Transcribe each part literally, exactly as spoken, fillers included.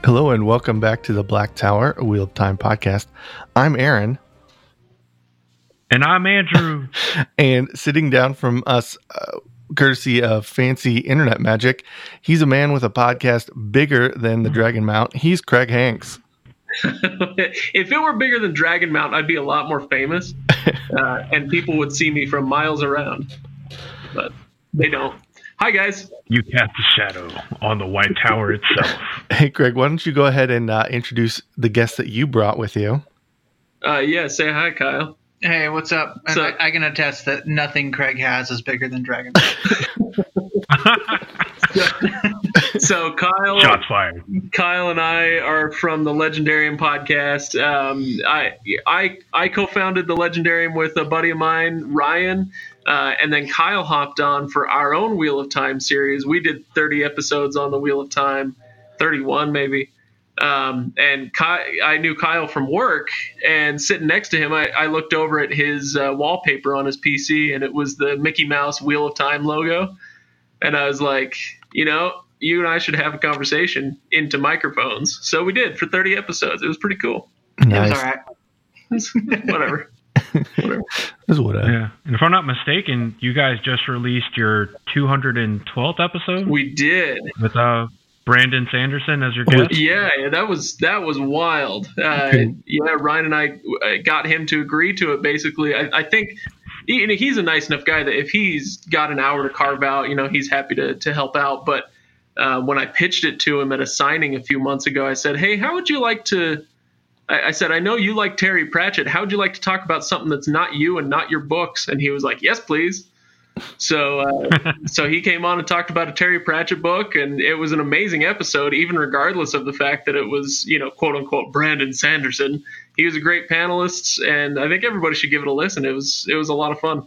Hello and welcome back to the Black Tower, a Wheel of Time podcast. I'm Aaron. And I'm Andrew. And sitting down from us, uh, courtesy of Fancy Internet Magic, he's a man with a podcast bigger than the Dragon Mount. He's Craig Hanks. If it were bigger than Dragon Mount, I'd be a lot more famous. uh, and people would see me from miles around. But they don't. Hi, guys. You cast a shadow on the White Tower itself. Hey, Craig, why don't you go ahead and uh, introduce the guest that you brought with you? Uh, yeah, say hi, Kyle. Hey, what's up? So, I, I can attest that nothing Craig has is bigger than Dragon. so Kyle, shots fired. Kyle and I are from the Legendarium podcast. Um, I I I co-founded the Legendarium with a buddy of mine, Ryan. Uh, and then Kyle hopped on for our own Wheel of Time series. We did thirty episodes on the Wheel of Time, thirty-one maybe. Um, and Ky- I knew Kyle from work, and sitting next to him, I, I looked over at his uh, wallpaper on his P C, and it was the Mickey Mouse Wheel of Time logo. And I was like, you know, you and I should have a conversation into microphones. So we did for thirty episodes. It was pretty cool. Nice. It was all right. Whatever. Whatever. This would Yeah. And if I'm not mistaken, you guys just released your two hundred twelfth episode? We did. With uh, Brandon Sanderson as your guest? Yeah, yeah, that was that was wild. Uh, yeah, Ryan and I got him to agree to it, basically. I, I think he, he's a nice enough guy that if he's got an hour to carve out, you know, he's happy to, to help out. But uh, when I pitched it to him at a signing a few months ago, I said, hey, how would you like to... I said, I know you like Terry Pratchett. How would you like to talk about something that's not you and not your books? And he was like, yes, please. So uh, so he came on and talked about a Terry Pratchett book, and it was an amazing episode, even regardless of the fact that it was, you know, quote unquote, Brandon Sanderson. He was a great panelist, and I think everybody should give it a listen. It was it was a lot of fun.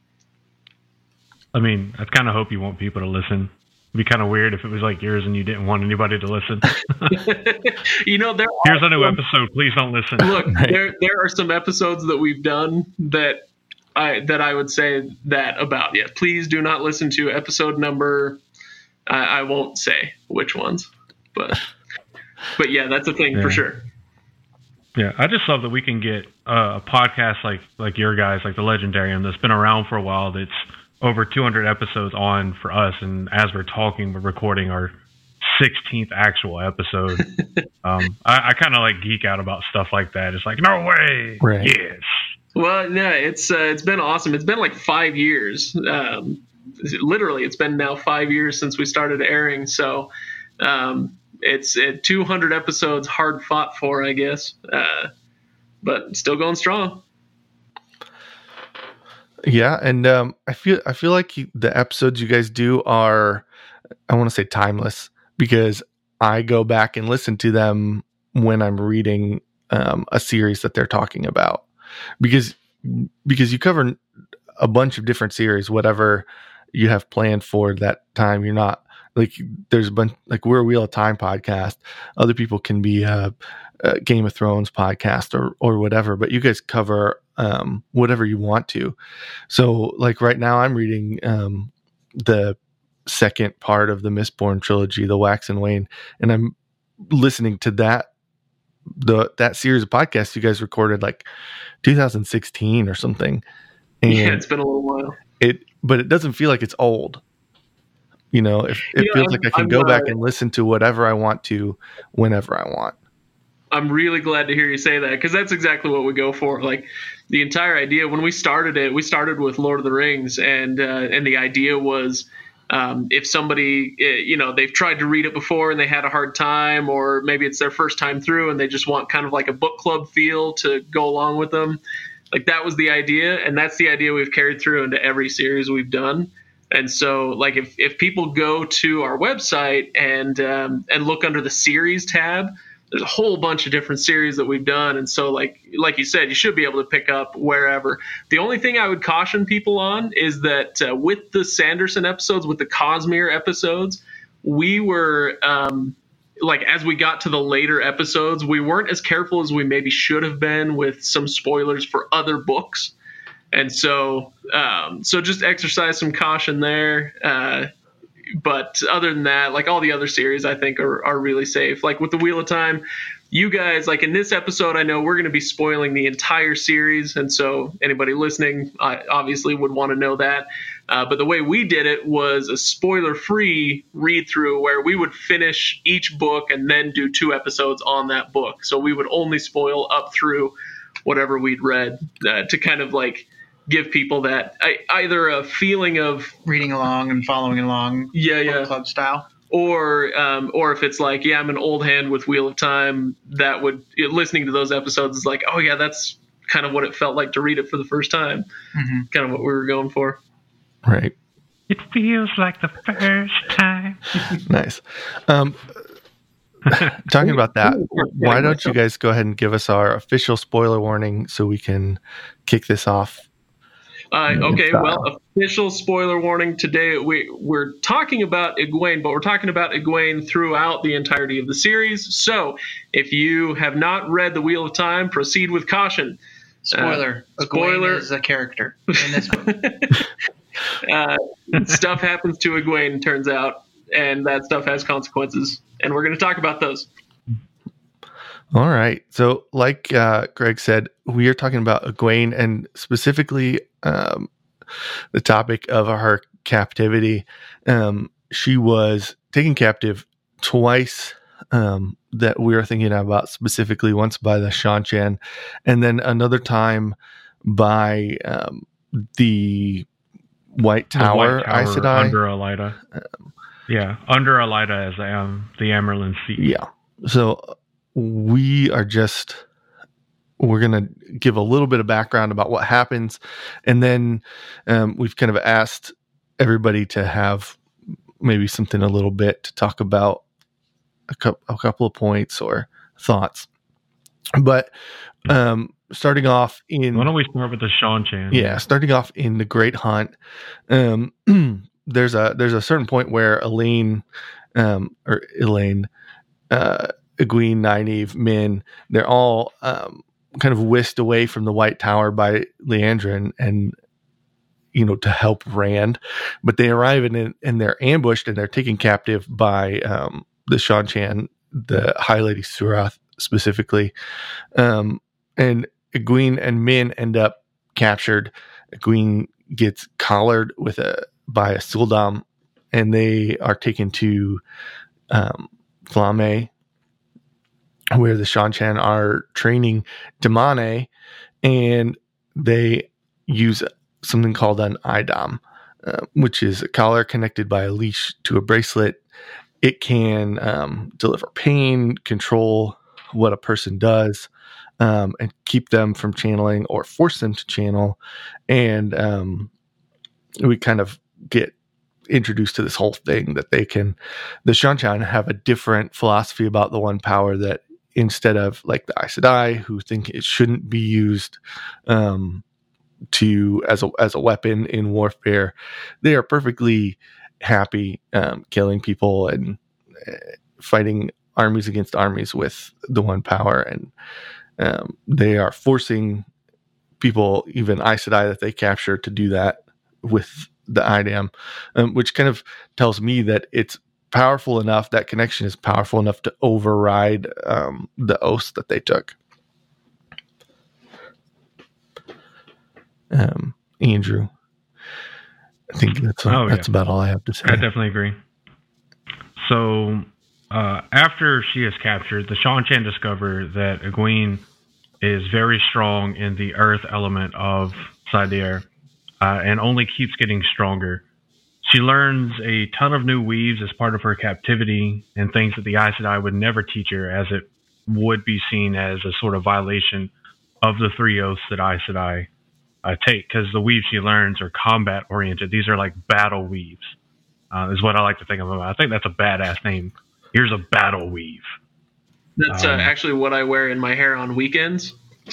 I mean, I kind of hope you want people to listen. It'd be kind of weird if it was like yours and you didn't want anybody to listen. you know, there here's a new some, episode. Please don't listen. Look, right. there there are some episodes that we've done that I that I would say that about. Yeah, please do not listen to episode number. I, I won't say which ones, but but yeah, that's a thing yeah. for sure. Yeah, I just love that we can get uh, a podcast like like your guys, like the Legendarium, that's been around for a while. That's over two hundred episodes on for us, and as we're talking, we're recording our sixteenth actual episode. um, I, I kind of like geek out about stuff like that. It's like, no way, right. Yes. Well, no, it's uh, it's been awesome. It's been like five years. Um, literally, it's been now five years since we started airing. So um, it's it, two hundred episodes, hard fought for, I guess, uh, but still going strong. Yeah, and um, I feel I feel like you, the episodes you guys do are, I want to say timeless, because I go back and listen to them when I'm reading um, a series that they're talking about, because because you cover a bunch of different series, whatever you have planned for that time. You're not like there's a bunch like we're a Wheel of Time podcast. Other people can be a, a Game of Thrones podcast or or whatever, but you guys cover um whatever you want to. So like right now I'm reading um the second part of the Mistborn trilogy, the Wax and Wane, and I'm listening to that the that series of podcasts you guys recorded like two thousand sixteen or something. And yeah, it's been a little while. It but it doesn't feel like it's old. You know, if it you feels know, like I can I'm, go uh, back and listen to whatever I want to whenever I want. I'm really glad to hear you say that, because that's exactly what we go for. Like the entire idea when we started it, we started with Lord of the Rings, and uh, and the idea was um, if somebody, you know, they've tried to read it before and they had a hard time, or maybe it's their first time through and they just want kind of like a book club feel to go along with them. Like that was the idea, and that's the idea we've carried through into every series we've done. And so, like, if, if people go to our website and um, and look under the series tab, there's a whole bunch of different series that we've done. And so, like like you said, you should be able to pick up wherever. The only thing I would caution people on is that uh, with the Sanderson episodes, with the Cosmere episodes, we were um, like, as we got to the later episodes, we weren't as careful as we maybe should have been with some spoilers for other books. And so, um, so just exercise some caution there. Uh, but other than that, like all the other series, I think are, are really safe. Like with the Wheel of Time, you guys, like in this episode, I know we're going to be spoiling the entire series. And so anybody listening uh, obviously would want to know that. Uh, but the way we did it was a spoiler-free read-through where we would finish each book and then do two episodes on that book. So we would only spoil up through whatever we'd read uh, to kind of like give people that I, either a feeling of Reading along and following along, yeah, book yeah, club style. or um, or if it's like, yeah, I'm an old hand with Wheel of Time, that would listening to those episodes is like, oh yeah, that's kind of what it felt like to read it for the first time. Mm-hmm. Kind of what we were going for. Right. It feels like the first time. Nice. Um, talking about that, why don't you guys go ahead and give us our official spoiler warning so we can kick this off? Uh, okay, well, official spoiler warning. Today we, we're talking about Egwene, but we're talking about Egwene throughout the entirety of the series. So if you have not read The Wheel of Time, proceed with caution. Spoiler. Uh, Egwene spoiler. is a character in this one. uh, stuff happens to Egwene, turns out, and that stuff has consequences. And we're going to talk about those. All right. So, like uh, Greg said, we are talking about Egwene and specifically um, the topic of her captivity. Um, she was taken captive twice um, that we are thinking about specifically, once by the Seanchan, and then another time by um, the White Tower, the White Tower Aes Sedai. under Elaida. Um, yeah, under Elaida as um, the Amerlin seat. Yeah. So we are just, we're going to give a little bit of background about what happens. And then um, we've kind of asked everybody to have maybe something a little bit to talk about, a, cu- a couple of points or thoughts. But um, starting off in... Why don't we start with the Seanchan? Yeah, starting off in the Great Hunt, um, there's a there's a certain point where Elaine, um, or Elaine, uh, Egwene, Nynaeve, Min, they're all um, kind of whisked away from the White Tower by Liandrin and, you know, to help Rand. But they arrive and, and they're ambushed and they're taken captive by um, the Seanchan, the High Lady Surath specifically. Um, and Egwene and Min end up captured. Egwene gets collared with a by a Suldam, and they are taken to um, Flamme, where the Seanchan are training Damane, and they use something called an Idam, uh, which is a collar connected by a leash to a bracelet. It can um, deliver pain, control what a person does, um, and keep them from channeling or force them to channel. And um, we kind of get introduced to this whole thing that they can, the Seanchan have a different philosophy about the one power, that instead of like the Aes Sedai, who think it shouldn't be used um, to as a as a weapon in warfare, they are perfectly happy um, killing people and uh, fighting armies against armies with the one power, and um, they are forcing people, even Aes Sedai that they capture, to do that with the Idam, um, which kind of tells me that it's powerful enough, that connection is powerful enough to override um, the oaths that they took. Um, Andrew, I think that's, oh, that's yeah. about all I have to say. I definitely agree. So uh, after she is captured, the Seanchan discover that Egwene is very strong in the earth element of Sadir, uh, and only keeps getting stronger. She learns a ton of new weaves as part of her captivity, and things that the Aes Sedai would never teach her, as it would be seen as a sort of violation of the three oaths that Aes Sedai uh, take, because the weaves she learns are combat oriented. These are like battle weaves, uh, is what I like to think of them. I think that's a badass name. Here's a battle weave. That's um, uh, actually what I wear in my hair on weekends.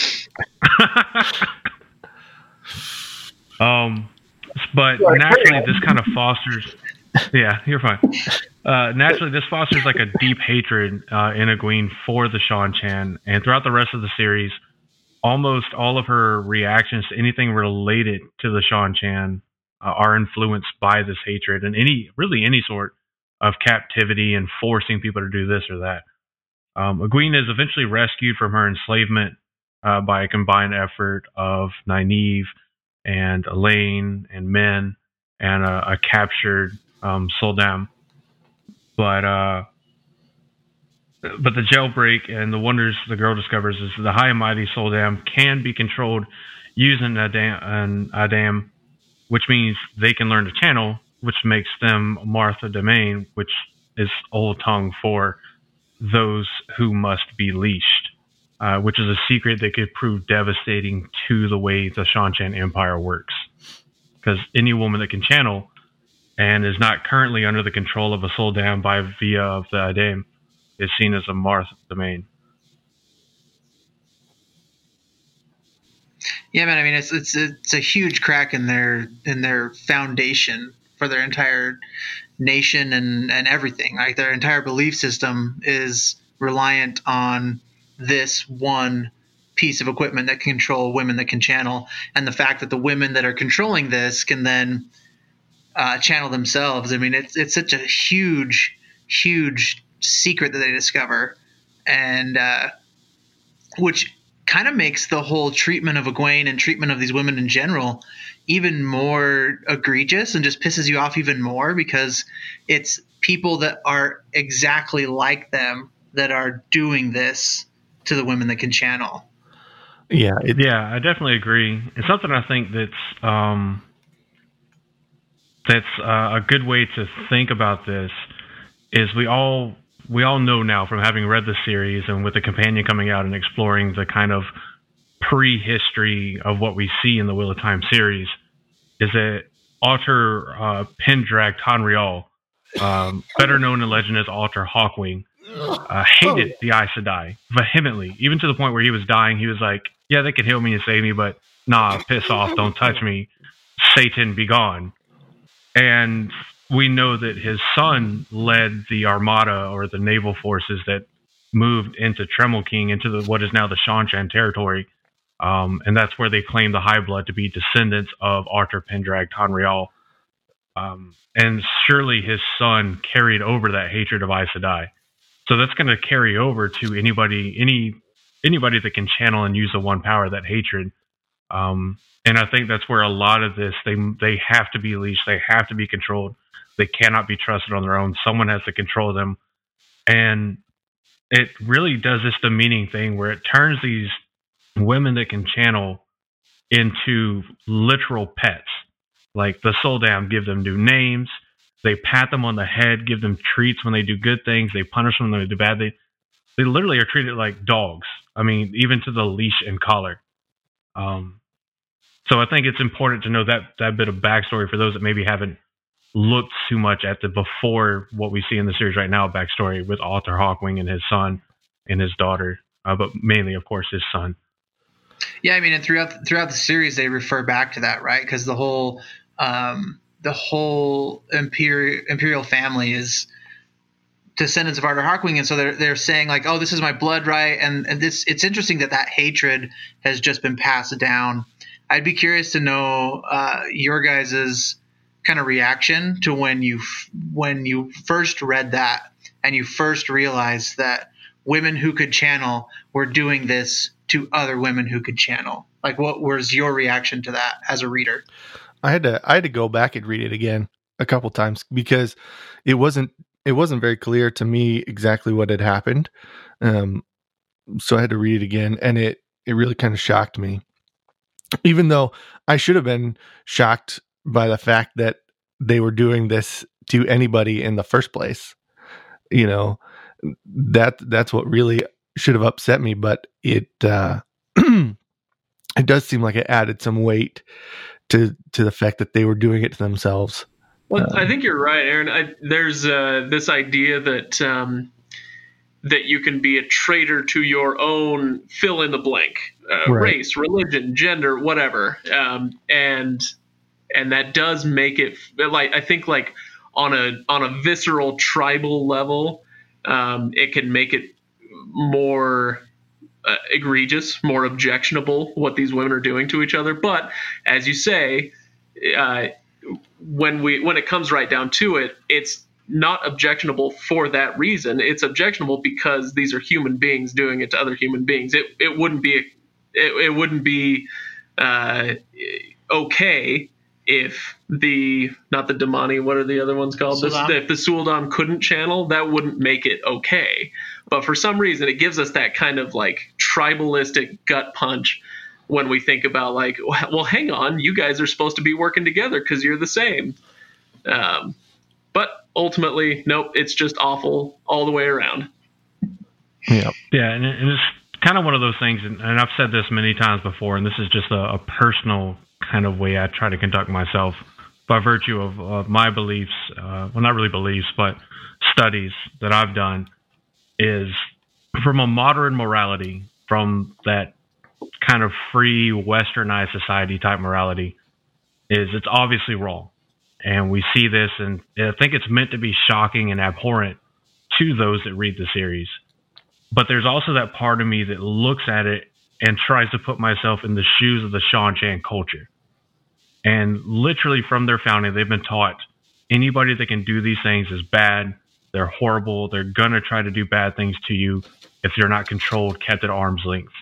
um, but naturally, this kind of fosters. Yeah, you're fine. Uh, naturally, this fosters like a deep hatred uh, in Egwene for the Seanchan, and throughout the rest of the series, almost all of her reactions to anything related to the Seanchan uh, are influenced by this hatred and any really any sort of captivity and forcing people to do this or that. Um, Egwene is eventually rescued from her enslavement uh, by a combined effort of Nynaeve and Elaine and men and a, a captured um, Soldam. But uh, but the jailbreak and the wonders the girl discovers is the high and mighty Soldam can be controlled using Adam, an Adam, which means they can learn to channel, which makes them Martha Domain, which is old tongue for those who must be leashed, uh, which is a secret that could prove devastating to the way the Seanchan Empire works. Because any woman that can channel and is not currently under the control of a Soldam by via of the Adam is seen as a Martha Domain. Yeah, man. I mean, it's it's it's a huge crack in their in their foundation for their entire nation and and everything. Like their entire belief system is reliant on this one piece of equipment that can control women that can channel, and the fact that the women that are controlling this can then uh, channel themselves. I mean, it's it's such a huge, huge secret that they discover, and uh, which kind of makes the whole treatment of Egwene and treatment of these women in general even more egregious and just pisses you off even more, because it's people that are exactly like them that are doing this to the women that can channel. Yeah, it, yeah, I definitely agree. It's something I think that's um, that's uh, a good way to think about this. Is we all we all know now from having read the series and with the companion coming out and exploring the kind of prehistory of what we see in the Wheel of Time series, is that Alter uh, Pendrag Tonrial, um, better known in legend as Alter Hawkwing, uh, hated the Aes Sedai vehemently, even to the point where he was dying. He was like, yeah, they can heal me and save me, but nah, piss off, don't touch me. Satan, be gone. And we know that his son led the armada or the naval forces that moved into Tremel King, into the, what is now the Seanchan territory. Um, and that's where they claim the High Blood to be descendants of Alter Pendrag Tonrial. Um, and surely his son carried over that hatred of Aes Sedai. So that's going to carry over to anybody, any anybody that can channel and use the one power, that hatred. Um, and I think that's where a lot of this, they they have to be leashed, they have to be controlled. They cannot be trusted on their own. Someone has to control them. And it really does this demeaning thing where it turns these women that can channel into literal pets. Like the Soldam give them new names. They pat them on the head, give them treats when they do good things. They punish them when they do bad. They, they literally are treated like dogs. I mean, even to the leash and collar. Um, so I think it's important to know that, that bit of backstory for those that maybe haven't looked too much at the before what we see in the series right now backstory with Alter Hawkwing and his son and his daughter, uh, but mainly, of course, his son. Yeah, I mean, and throughout throughout the series, they refer back to that, right? Because the whole um, the whole imperial imperial family is descendants of Alter Hawkwing, and so they're they're saying like, oh, this is my blood, right? And and this it's interesting that that hatred has just been passed down. I'd be curious to know uh, your guys's kind of reaction to when you when you first read that and you first realized that women who could channel were doing this to other women who could channel. Like, what was your reaction to that as a reader? I had to I had to go back and read it again a couple times because it wasn't it wasn't very clear to me exactly what had happened. Um, so I had to read it again, and it it really kind of shocked me. Even though I should have been shocked by the fact that they were doing this to anybody in the first place. You know, that that's what really should have upset me, but it uh, it does seem like it added some weight to to the fact that they were doing it to themselves. Well, um, I think you're right, Aaron. I, there's uh, this idea that um, that you can be a traitor to your own fill in the blank uh, Right. race, religion, gender, whatever, um, and and that does make it like I think like on a on a visceral tribal level, um, it can make it more uh, egregious, more objectionable what these women are doing to each other. But as you say, uh, when we when it comes right down to it, it's not objectionable for that reason. It's objectionable because these are human beings doing it to other human beings. It it wouldn't be it, it wouldn't be uh, okay if the not the Damani, what are the other ones called? This, if the Suldam couldn't channel, that wouldn't make it okay. But for some reason, it gives us that kind of like tribalistic gut punch when we think about like, well, hang on, you guys are supposed to be working together because you're the same. Um, but ultimately, nope, it's just awful all the way around. Yeah, yeah, and, and it's kind of one of those things, and, and I've said this many times before, and this is just a, a personal kind of way I try to conduct myself by virtue of uh, my beliefs, uh, well, not really beliefs, but studies that I've done, is from a modern morality, from that kind of free westernized society type morality, is it's obviously wrong. And we see this, and I think it's meant to be shocking and abhorrent to those that read the series. But there's also that part of me that looks at it and tries to put myself in the shoes of the Seanchan culture. And literally from their founding, they've been taught anybody that can do these things is bad. They're horrible. They're going to try to do bad things to you if you're not controlled, kept at arm's length.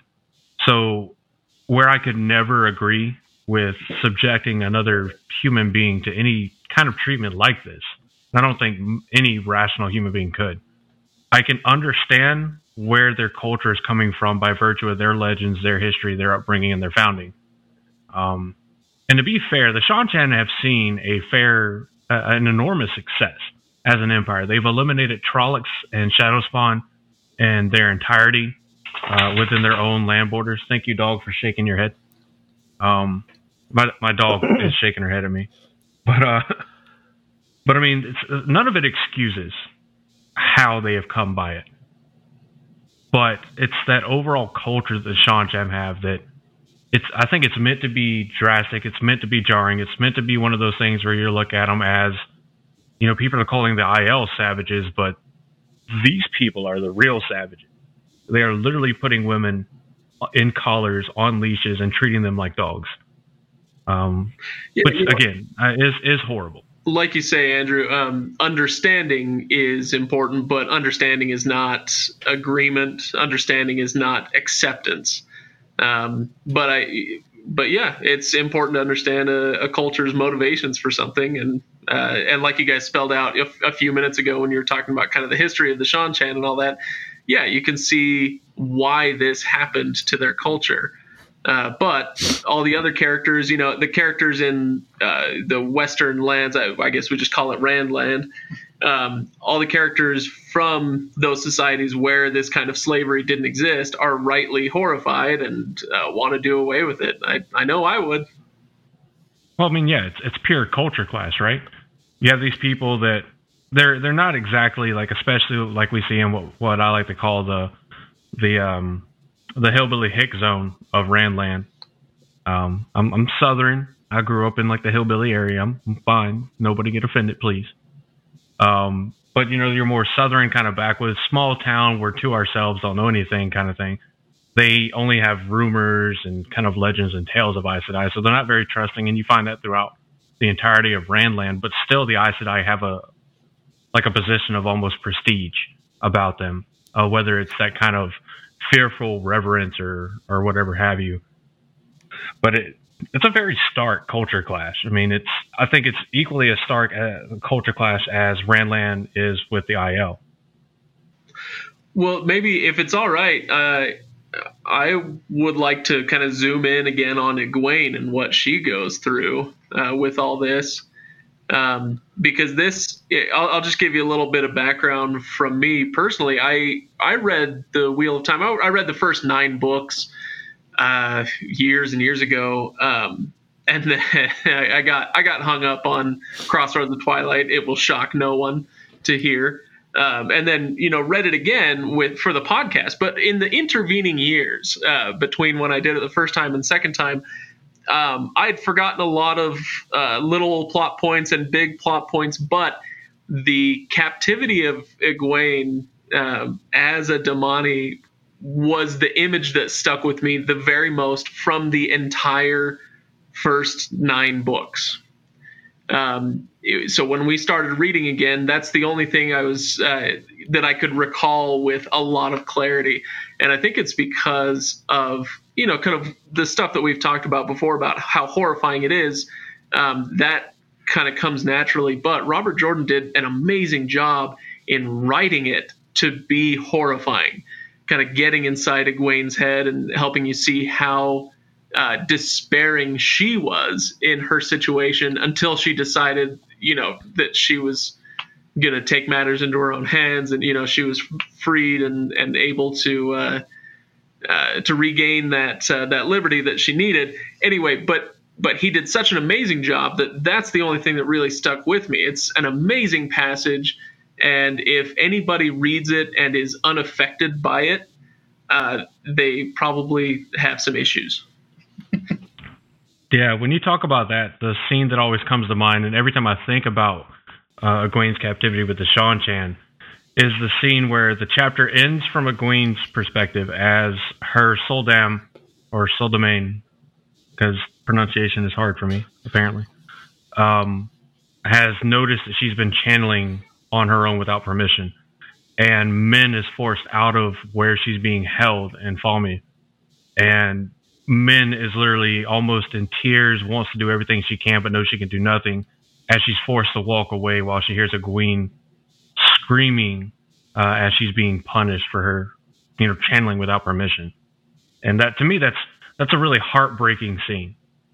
So where I could never agree with subjecting another human being to any kind of treatment like this, I don't think any rational human being could. I can understand where their culture is coming from by virtue of their legends, their history, their upbringing, and their founding. Um, and to be fair, the Seanchan have seen a fair, uh, an enormous success as an empire. They've eliminated Trollocs and Shadowspawn in their entirety uh, within their own land borders. Thank you, dog, for shaking your head. Um, my my dog is shaking her head at me, but uh, but I mean, it's, none of it excuses how they have come by it. But it's that overall culture that the Seanchan have that it's, I think it's meant to be drastic. It's meant to be jarring. It's meant to be one of those things where you look at them as, you know, people are calling the I L savages, but these people are the real savages. They are literally putting women in collars, on leashes, and treating them like dogs. Um, yeah, which, you know, again, uh, is is horrible. Like you say, Andrew, um, understanding is important, but understanding is not agreement. Understanding is not acceptance. Um, but I, but yeah, it's important to understand a, a culture's motivations for something. And, uh, and like you guys spelled out a, a few minutes ago when you were talking about kind of the history of the Seanchan and all that, yeah, you can see why this happened to their culture. Uh, but all the other characters, you know, the characters in uh, the Western lands, I, I guess we just call it Randland, um, all the characters from those societies where this kind of slavery didn't exist are rightly horrified and uh, want to do away with it. I, I know I would. Well, I mean, yeah, it's it's pure culture clash, right? You have these people that they're they're not exactly like, especially like we see in what, what I like to call the the um, the hillbilly hick zone of Randland. Um, I'm, I'm Southern. I grew up in like the hillbilly area. I'm, I'm fine. Nobody get offended, please. Um, but you know, you're more Southern kind of backwoods, small town. We're to ourselves, don't know anything kind of thing. They only have rumors and kind of legends and tales of Aes Sedai, so they're not very trusting. And you find that throughout the entirety of Randland. But still, the Aes Sedai have a like a position of almost prestige about them, uh, whether it's that kind of fearful reverence or or whatever have you. But it it's a very stark culture clash. I mean, it's I think it's equally as stark a culture clash as Randland is with the I L. Well, maybe if it's all right, uh, I would like to kind of zoom in again on Egwene and what she goes through uh, with all this. Um, because this, I'll, I'll just give you a little bit of background from me personally. I I read the Wheel of Time. I, I read the first nine books uh, years and years ago, um, and then I got I got hung up on Crossroads of Twilight. It will shock no one to hear. Um, and then you know read it again with for the podcast. But in the intervening years uh, between when I did it the first time and second time, Um, I'd forgotten a lot of uh, little plot points and big plot points, but the captivity of Egwene um, as a Damani was the image that stuck with me the very most from the entire first nine books. Um, it- so when we started reading again, that's the only thing I was uh, that I could recall with a lot of clarity, and I think it's because of you know kind of the stuff that we've talked about before about how horrifying it is. Um, that kind of comes naturally, but Robert Jordan did an amazing job in writing it to be horrifying, kind of getting inside Egwene's head and helping you see how uh, despairing she was in her situation until she decided, you know, that she was going to take matters into her own hands, and you know she was freed and and able to uh, uh, to regain that uh, that liberty that she needed. Anyway, but. But he did such an amazing job that that's the only thing that really stuck with me. It's an amazing passage, and if anybody reads it and is unaffected by it, uh, they probably have some issues. Yeah, when you talk about that, the scene that always comes to mind, and every time I think about uh, Egwene's captivity with the Seanchan, is the scene where the chapter ends from Egwene's perspective as her Soldam, or Soldamain, because pronunciation is hard for me, apparently, um, has noticed that she's been channeling on her own without permission. And Min is forced out of where she's being held in Falme. And Min is literally almost in tears, wants to do everything she can, but knows she can do nothing, as she's forced to walk away while she hears Egwene screaming uh, as she's being punished for her, you know, channeling without permission. And that, to me, that's that's a really heartbreaking scene.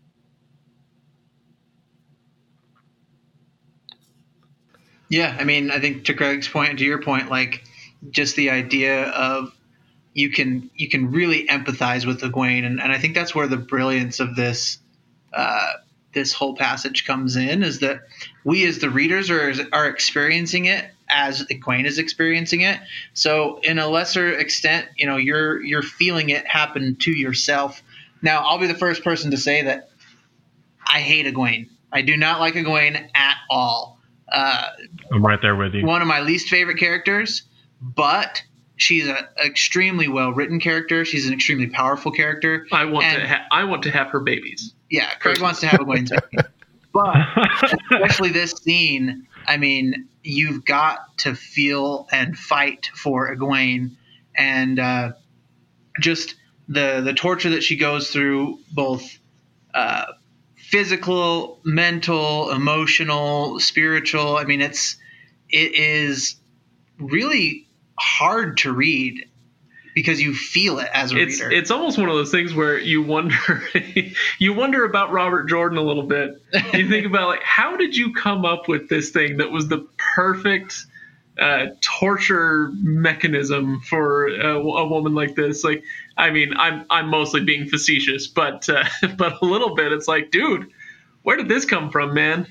Yeah, I mean, I think to Craig's point and to your point, like just the idea of you can you can really empathize with Egwene, and, and I think that's where the brilliance of this uh, this whole passage comes in, is that we as the readers are are experiencing it as Egwene is experiencing it. So in a lesser extent, you know, you're you're feeling it happen to yourself. Now, I'll be the first person to say that I hate Egwene. I do not like Egwene at all. Uh, I'm right there with you. One of my least favorite characters, but she's an extremely well-written character. She's an extremely powerful character. I want and, to. Ha- I want to have her babies. Yeah, Craig wants to have Egwene's baby. But especially this scene, I mean, you've got to feel and fight for Egwene, and uh, just the the torture that she goes through, both uh, physical, mental, emotional, spiritual. I mean, it's it is really hard to read because you feel it as a it's, reader. It's almost one of those things where you wonder you wonder about Robert Jordan a little bit. You think about, like, how did you come up with this thing that was the perfect uh, torture mechanism for a, a woman like this? Like, I mean, I'm I'm mostly being facetious, but uh, but a little bit. It's like, dude, where did this come from, man?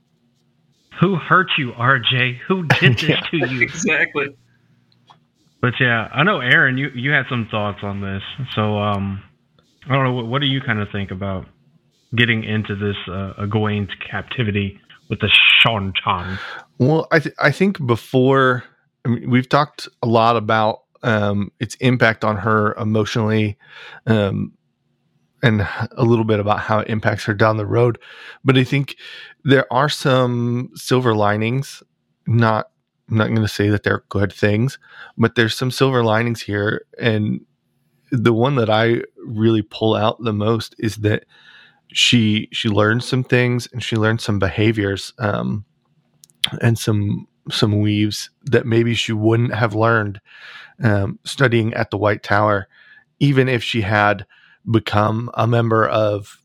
Who hurt you, R J? Who did this Yeah. to you? Exactly. But yeah, I know, Aaron, you, you had some thoughts on this. So um, I don't know, what, what do you kind of think about getting into this uh, Egwene's captivity with the Seanchan? Well, I th- I think before, I mean, we've talked a lot about um, its impact on her emotionally, um, and a little bit about how it impacts her down the road. But I think there are some silver linings. Not, I'm not going to say that they're good things, but there's some silver linings here. And the one that I really pull out the most is that she she learns some things, and she learns some behaviors, um, and some some weaves that maybe she wouldn't have learned um, studying at the White Tower, even if she had become a member of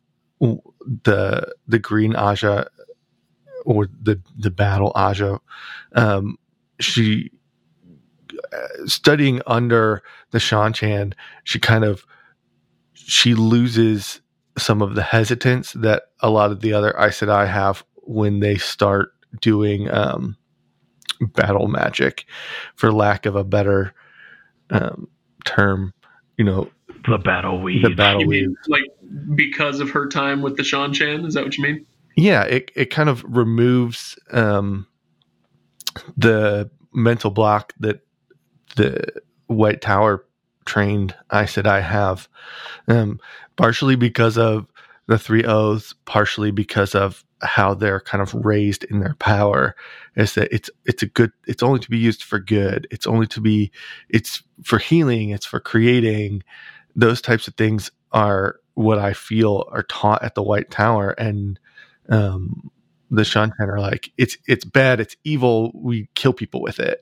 the the Green Ajah or the the Battle Ajah. Um, she uh, studying under the Seanchan, she kind of she loses some of the hesitance that a lot of the other Aes Sedai have when they start doing um, battle magic, for lack of a better um, term. You know, The battle weave. the battle You weave. mean, like, because of her time with the Seanchan? Is that what you mean? Yeah, it, it kind of removes um, the mental block that the White Tower trained Aes Sedai have, um, partially because of the Three Oaths, partially because of how they're kind of raised in their power is that it's it's a good it's only to be used for good. It's only to be it's for healing, it's for creating. Those types of things are what I feel are taught at the White Tower, and um, the Seanchan are like, it's it's bad, it's evil, we kill people with it.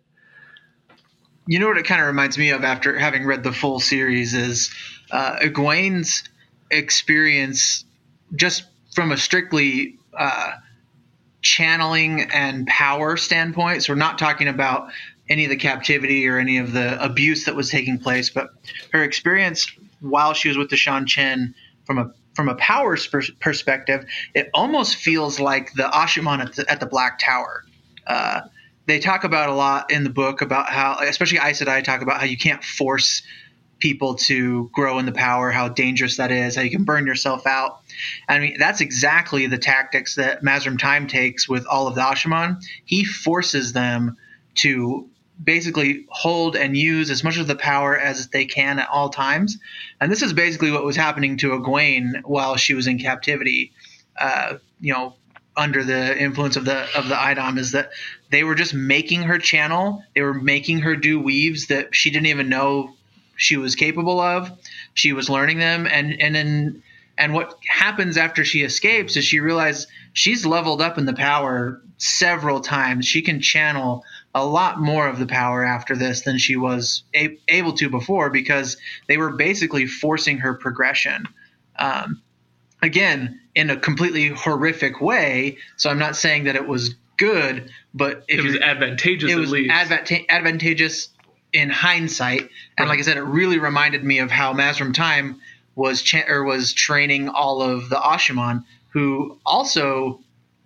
You know what it kind of reminds me of after having read the full series is uh, Egwene's experience just from a strictly uh, channeling and power standpoint. So we're not talking about any of the captivity or any of the abuse that was taking place, but her experience while she was with the Seanchan from a from a power pers- perspective, it almost feels like the Ashiman at the, at the Black Tower. Uh, they talk about a lot in the book about how, especially Aes Sedai, talk about how you can't force people to grow in the power, how dangerous that is, how you can burn yourself out. I mean, that's exactly the tactics that Mazrim Taim takes with all of the Ashiman. He forces them to basically hold and use as much of the power as they can at all times. And this is basically what was happening to Egwene while she was in captivity, uh, you know, under the influence of the of the Idam, is that they were just making her channel. They were making her do weaves that she didn't even know she was capable of. She was learning them. And, and then, and what happens after she escapes is she realizes she's leveled up in the power several times. She can channel a lot more of the power after this than she was a- able to before, because they were basically forcing her progression. Um, again, in a completely horrific way. So I'm not saying that it was good, but if it was advantageous. It was at least. advanta- advantageous in hindsight. And Right. like I said, it really reminded me of how Mazrim Taim was cha- or was training all of the Ashiman, who also,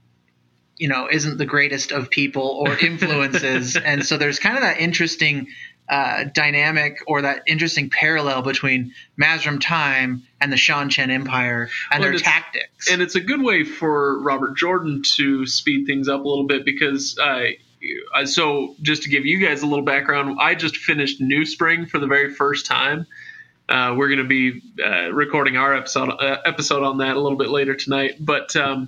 you know, isn't the greatest of people or influences. And so there's kind of that interesting uh, dynamic, or that interesting parallel between Mazrim Taim and the Seanchan Empire and Well, their it's- tactics. And it's a good way for Robert Jordan to speed things up a little bit, because uh, uh, so just to give you guys a little background, I just finished New Spring for the very first time. Uh, we're going to be uh, recording our episode uh, episode on that a little bit later tonight. But um,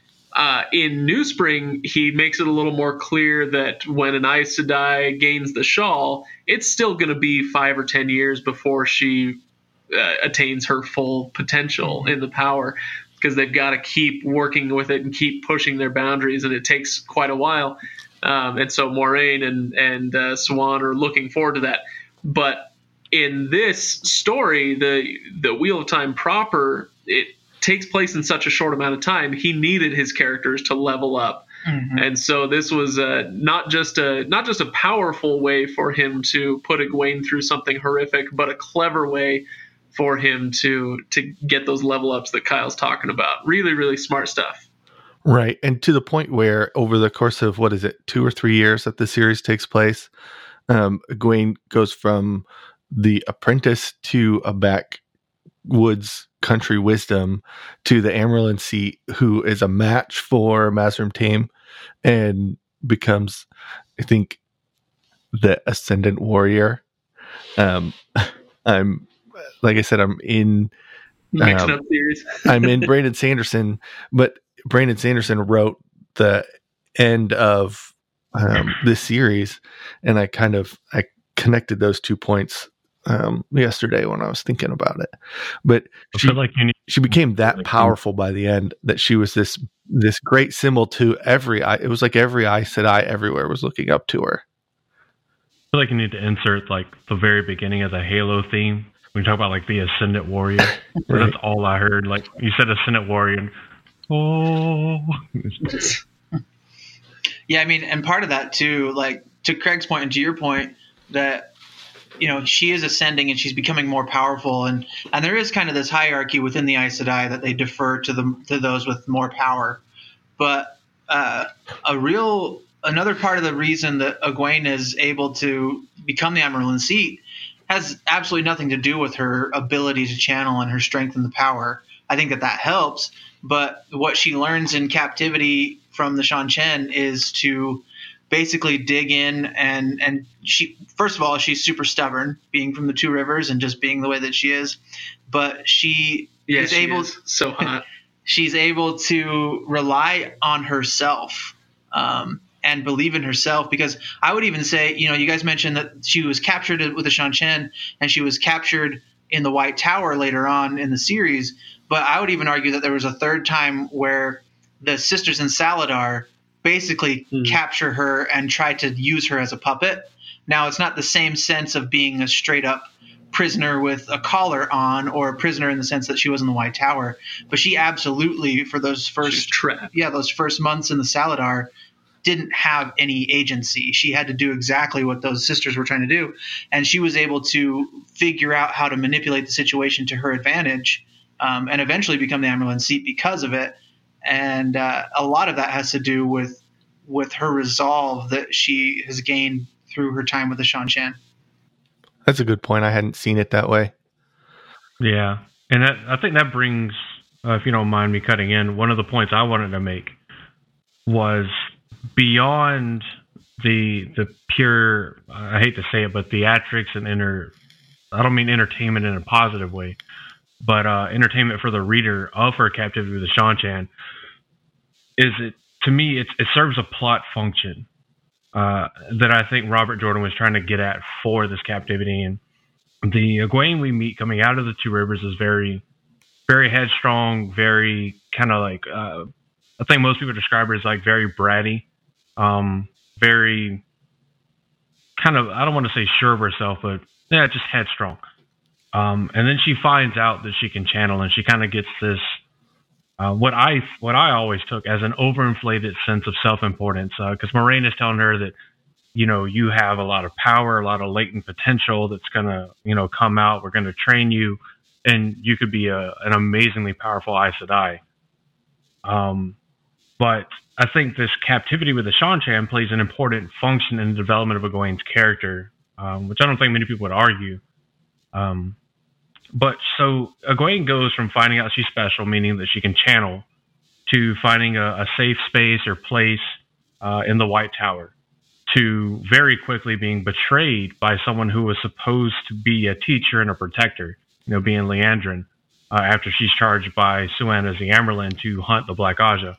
uh, in New Spring, he makes it a little more clear that when an Aes Sedai gains the shawl, it's still going to be five or ten years before she uh, attains her full potential in the power, because they've got to keep working with it and keep pushing their boundaries, and it takes quite a while. Um, and so Moiraine and and uh, Siuan are looking forward to that. But in this story, the the Wheel of Time proper, it takes place in such a short amount of time. He needed his characters to level up. Mm-hmm. And so this was uh, not just a not just a powerful way for him to put Egwene through something horrific, but a clever way for him to to get those level ups that Kyle's talking about. Really, really smart stuff. Right. And to the point where over the course of, what is it, two or three years that the series takes place, um, Egwene goes from the apprentice to a backwoods country wisdom to the Amyrlin seat, who is a match for Mazrim Taim, and becomes, I think, the ascendant warrior. Um, I'm, like I said, I'm in Mixing um, up theories. I'm in Brandon Sanderson, but Brandon Sanderson wrote the end of um, this series, and I kind of I connected those two points um, yesterday when I was thinking about it. But I she, feel like you need, she became that like, powerful by the end that she was this this great symbol to every. It was like every Aes Sedai everywhere was looking up to her. I feel like you need to insert like the very beginning of the Halo theme when you talk about like the Ascendant Warrior. Right. That's all I heard. Like you said, Ascendant Warrior. And, oh. Yeah, I mean, and part of that too, like to Craig's point and to your point, that you know she is ascending and she's becoming more powerful, and and there is kind of this hierarchy within the Aes Sedai that they defer to the to those with more power. But uh, a real another part of the reason that Egwene is able to become the Amyrlin seat has absolutely nothing to do with her ability to channel and her strength in the power. I think that that helps, but what she learns in captivity from the Seanchan is to basically dig in and and she first of all she's super stubborn, being from the Two Rivers and just being the way that she is, but she Yeah, is she able is so hot. she's able to rely on herself um, and believe in herself. Because I would even say, you know, you guys mentioned that she was captured with the Seanchan and she was captured in the White Tower later on in the series. But I would even argue that there was a third time where the sisters in Saladar basically mm. capture her and try to use her as a puppet. Now, it's not the same sense of being a straight up prisoner with a collar on, or a prisoner in the sense that she was in the White Tower, but she absolutely, for those first yeah those first months in the Saladar, didn't have any agency. She had to do exactly what those sisters were trying to do, and she was able to figure out how to manipulate the situation to her advantage, um, and eventually become the Amyrlin Seat because of it. And uh, a lot of that has to do with with her resolve that she has gained through her time with the Seanchan. That's a good point. I hadn't seen it that way. Yeah. And that, I think that brings, uh, if you don't mind me cutting in, one of the points I wanted to make was beyond the the pure, I hate to say it, but theatrics and inner, I don't mean entertainment in a positive way, but uh, entertainment for the reader of her captivity with the Seanchan, is it, to me, it, it serves a plot function. Uh, that I think Robert Jordan was trying to get at for this captivity. And the Egwene we meet coming out of the Two Rivers is very, very headstrong, very kind of like, uh, I think most people describe her as like very bratty, um, very kind of, I don't want to say sure of herself, but yeah, just headstrong. Um, and then she finds out that she can channel, and she kind of gets this, Uh, what I what I always took as an overinflated sense of self-importance, because uh, Moiraine is telling her that, you know, you have a lot of power, a lot of latent potential that's going to, you know, come out. We're going to train you, and you could be a, an amazingly powerful Aes Sedai. Um, but I think this captivity with the Seanchan plays an important function in the development of Egwene's character, um, which I don't think many people would argue. Um, But so Egwene goes from finding out she's special, meaning that she can channel, to finding a, a safe space or place uh, in the White Tower, to very quickly being betrayed by someone who was supposed to be a teacher and a protector, you know, being Liandrin, uh, after she's charged by Siuan as the Amyrlin to hunt the Black Ajah.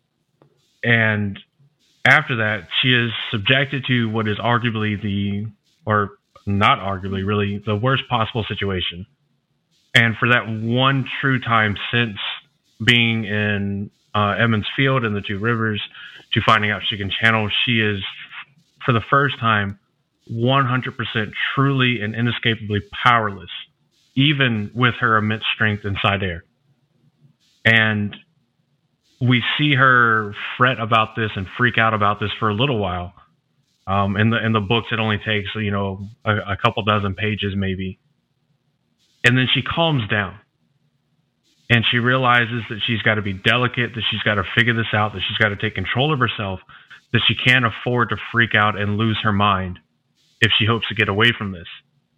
And after that, she is subjected to what is arguably the, or not arguably, really, the worst possible situation. And for that one true time since being in uh, Emond's Field and the Two Rivers to finding out she can channel, she is, for the first time, one hundred percent truly and inescapably powerless, even with her immense strength inside air. And we see her fret about this and freak out about this for a little while. Um, in the in the books, it only takes, you know, a, a couple dozen pages maybe. And then she calms down, and she realizes that she's got to be delicate, that she's got to figure this out, that she's got to take control of herself, that she can't afford to freak out and lose her mind if she hopes to get away from this.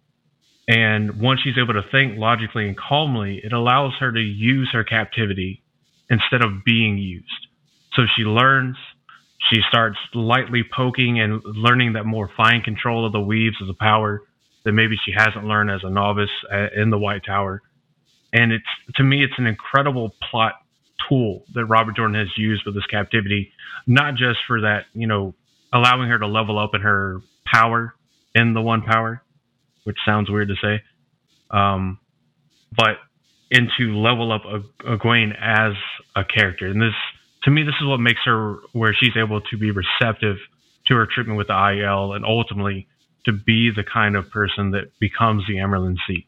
And once she's able to think logically and calmly, it allows her to use her captivity instead of being used. So she learns, she starts lightly poking and learning that more fine control of the weaves of the power that maybe she hasn't learned as a novice in the White Tower. And it's, to me, it's an incredible plot tool that Robert Jordan has used with this captivity, not just for that, you know, allowing her to level up in her power in the One Power, which sounds weird to say, um, but into level up Egwene as a character. And this, to me, this is what makes her where she's able to be receptive to her treatment with the I L, and ultimately to be the kind of person that becomes the Amyrlin Seat.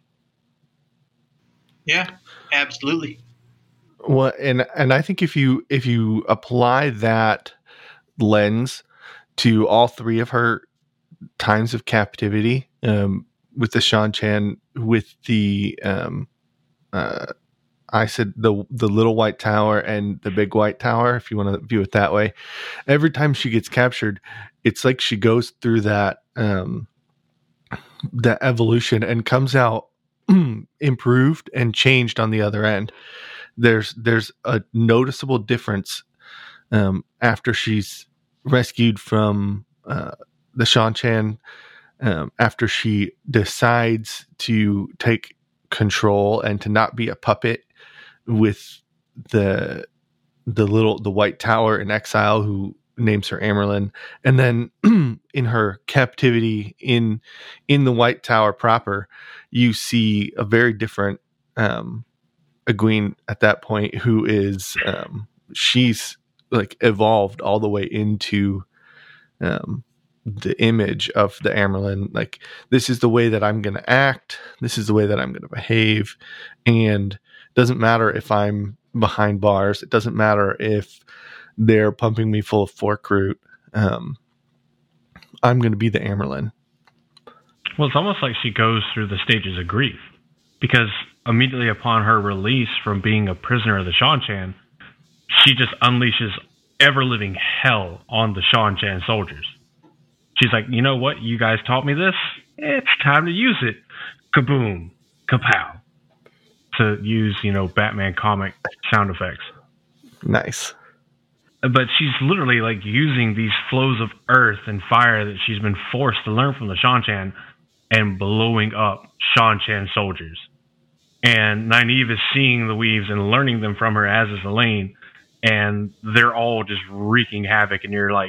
Yeah, absolutely. Well, and and I think if you if you apply that lens to all three of her times of captivity, um, with the Seanchan, with the um, uh, I said the the Little White Tower and the Big White Tower, if you want to view it that way, every time she gets captured, it's like she goes through that um, that evolution and comes out improved and changed on the other end. There's there's a noticeable difference um, after she's rescued from uh, the Seanchan, um, after she decides to take control and to not be a puppet with the the little the White Tower in exile, who names her Amyrlin, and then in her captivity in in the White Tower proper, you see a very different um, Egwene at that point, who is um, she's like evolved all the way into um, the image of the Amyrlin. Like, this is the way that I'm going to act. This is the way that I'm going to behave. And it doesn't matter if I'm behind bars. It doesn't matter if they're pumping me full of fork root. Um, I'm going to be the Amyrlin. Well, it's almost like she goes through the stages of grief, because immediately upon her release from being a prisoner of the Seanchan, she just unleashes ever-living hell on the Seanchan soldiers. She's like, you know what? You guys taught me this. It's time to use it. Kaboom. Kapow. To use, you know, Batman comic sound effects. Nice. But she's literally like using these flows of earth and fire that she's been forced to learn from the Seanchan and blowing up Seanchan soldiers. And Nynaeve is seeing the weaves and learning them from her, as is Elaine, and they're all just wreaking havoc, and you're like,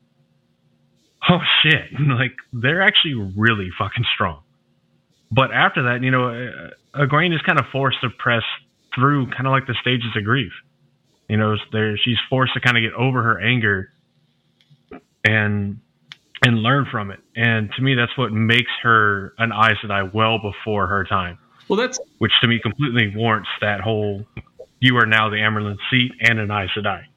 oh shit, like, they're actually really fucking strong. But after that, you know, Egwene is kind of forced to press through kind of like the stages of grief. You know, there she's forced to kind of get over her anger and and learn from it. And to me, that's what makes her an Aes Sedai well before her time. Well, that's which to me completely warrants that whole "you are now the Amyrlin seat and an Aes Sedai."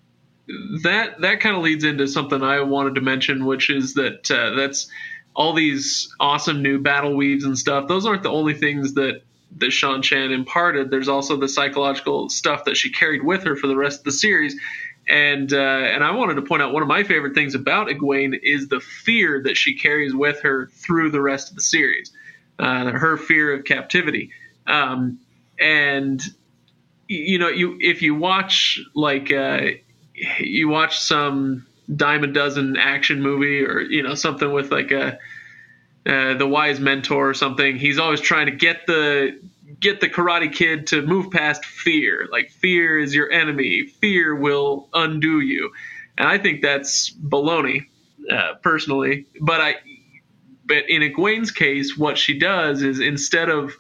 That that kind of leads into something I wanted to mention, which is that uh, that's all these awesome new battle weaves and stuff. Those aren't the only things that the Seanchan imparted. There's also the psychological stuff that she carried with her for the rest of the series. And uh, and I wanted to point out one of my favorite things about Egwene is the fear that she carries with her through the rest of the series. Uh, her fear of captivity. Um, and, you know, you if you watch, like, uh, you watch some dime a dozen action movie, or, you know, something with, like, a uh, the wise mentor or something, he's always trying to get the get the Karate Kid to move past fear. Like, fear is your enemy. Fear will undo you. And I think that's baloney, uh, personally. But I... But in Egwene's case, what she does is instead of,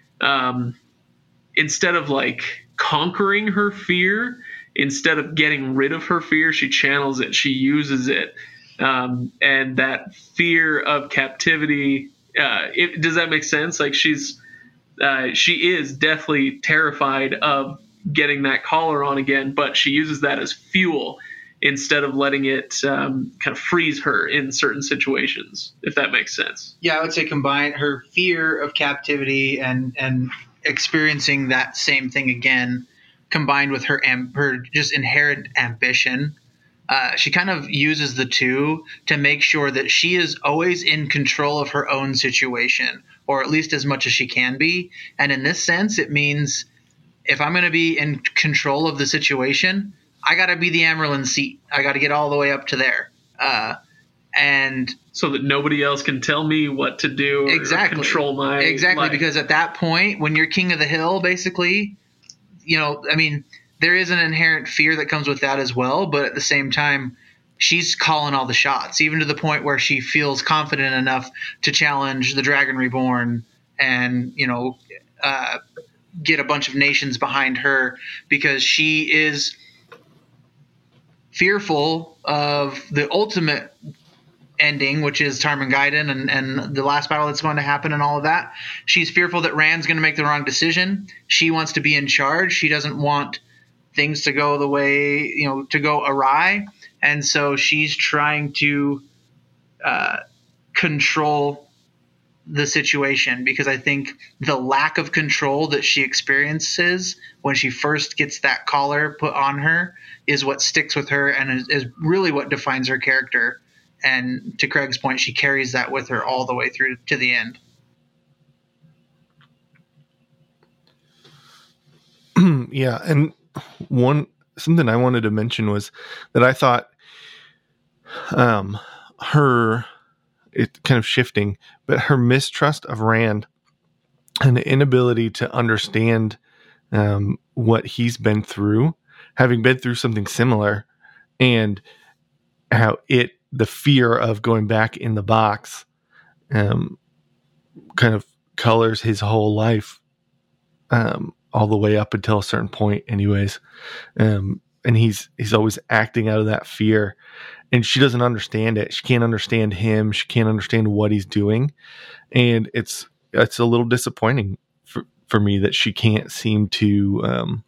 um, instead of like conquering her fear, instead of getting rid of her fear, she channels it. She uses it, um, and that fear of captivity. Uh, it, does that make sense? Like, she's, uh, she is deathly terrified of getting that collar on again, but she uses that as fuel instead of letting it um, kind of freeze her in certain situations, if that makes sense. Yeah, I would say combine her fear of captivity and and experiencing that same thing again, combined with her am- her just inherent ambition. Uh, she kind of uses the two to make sure that she is always in control of her own situation, or at least as much as she can be. And in this sense, it means if I'm going to be in control of the situation, I got to be the Amyrlin seat. I got to get all the way up to there. Uh, and so that nobody else can tell me what to do or exactly, control my Exactly, life. Because at that point, when you're king of the hill, basically, you know, I mean, there is an inherent fear that comes with that as well. But at the same time, she's calling all the shots, even to the point where she feels confident enough to challenge the Dragon Reborn and, you know, uh, get a bunch of nations behind her, because she is fearful of the ultimate ending, which is Tarmangaiden and, and the last battle that's going to happen and all of that. She's fearful that Rand's going to make the wrong decision. She wants to be in charge. She doesn't want things to go the way, you know, to go awry. And so she's trying to uh, control the situation, because I think the lack of control that she experiences when she first gets that collar put on her is what sticks with her and is, is really what defines her character. And to Craig's point, she carries that with her all the way through to the end. Yeah, and one something I wanted to mention was that I thought um, her it kind of shifting, but her mistrust of Rand and the inability to understand um, what he's been through, having been through something similar, and how it, the fear of going back in the box, um, kind of colors his whole life, um, all the way up until a certain point anyways. Um, and he's, he's always acting out of that fear, and she doesn't understand it. She can't understand him. She can't understand what he's doing. And it's, it's a little disappointing for, for me that she can't seem to, um,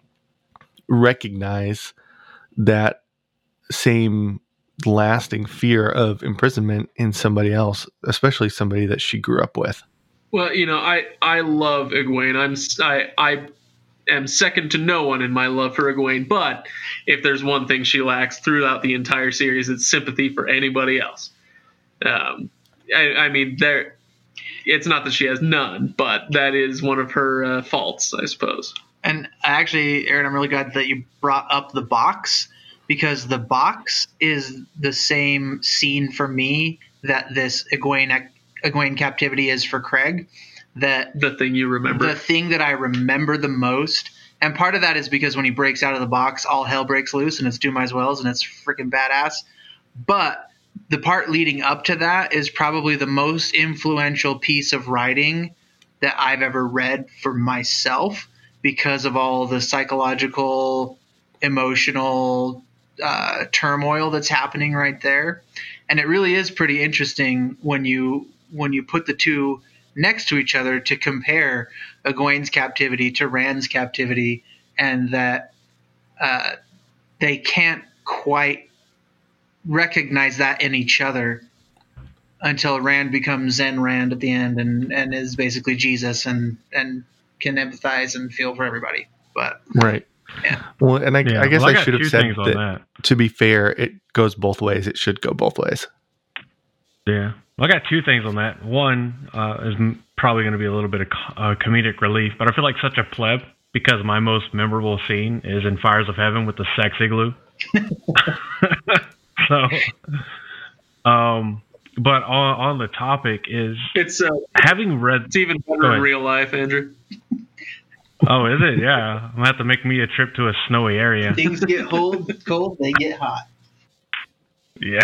recognize that same lasting fear of imprisonment in somebody else, especially somebody that she grew up with. Well, you know, I, I love Egwene. I'm I I am second to no one in my love for Egwene. But if there's one thing she lacks throughout the entire series, it's sympathy for anybody else. Um, I, I mean, there. It's not that she has none, but that is one of her uh, faults, I suppose. And actually, Aaron, I'm really glad that you brought up the box, because the box is the same scene for me that this Egwene, Egwene captivity is for Craig. That the thing you remember. The thing that I remember the most. And part of that is because when he breaks out of the box, all hell breaks loose, and it's Dumai's Wells, and it's freaking badass. But the part leading up to that is probably the most influential piece of writing that I've ever read for myself, because of all the psychological, emotional uh, turmoil that's happening right there. And it really is pretty interesting when you when you put the two next to each other to compare Egwene's captivity to Rand's captivity, and that uh, they can't quite recognize that in each other until Rand becomes Zen Rand at the end and, and is basically Jesus and, and can empathize and feel for everybody. But right. Yeah. Well, and I, yeah. I guess well, I, I should have said that, that, to be fair, it goes both ways. It should go both ways. Yeah. Well, I got two things on that. One uh, is probably going to be a little bit of uh, comedic relief, but I feel like such a pleb because my most memorable scene is in Fires of Heaven with the sex igloo. So, um, but on, on the topic is it's uh, having read. It's even better in real life, Andrew. Oh, is it? Yeah, I'm gonna have to make me a trip to a snowy area. Things get cold, cold, they get hot. Yeah.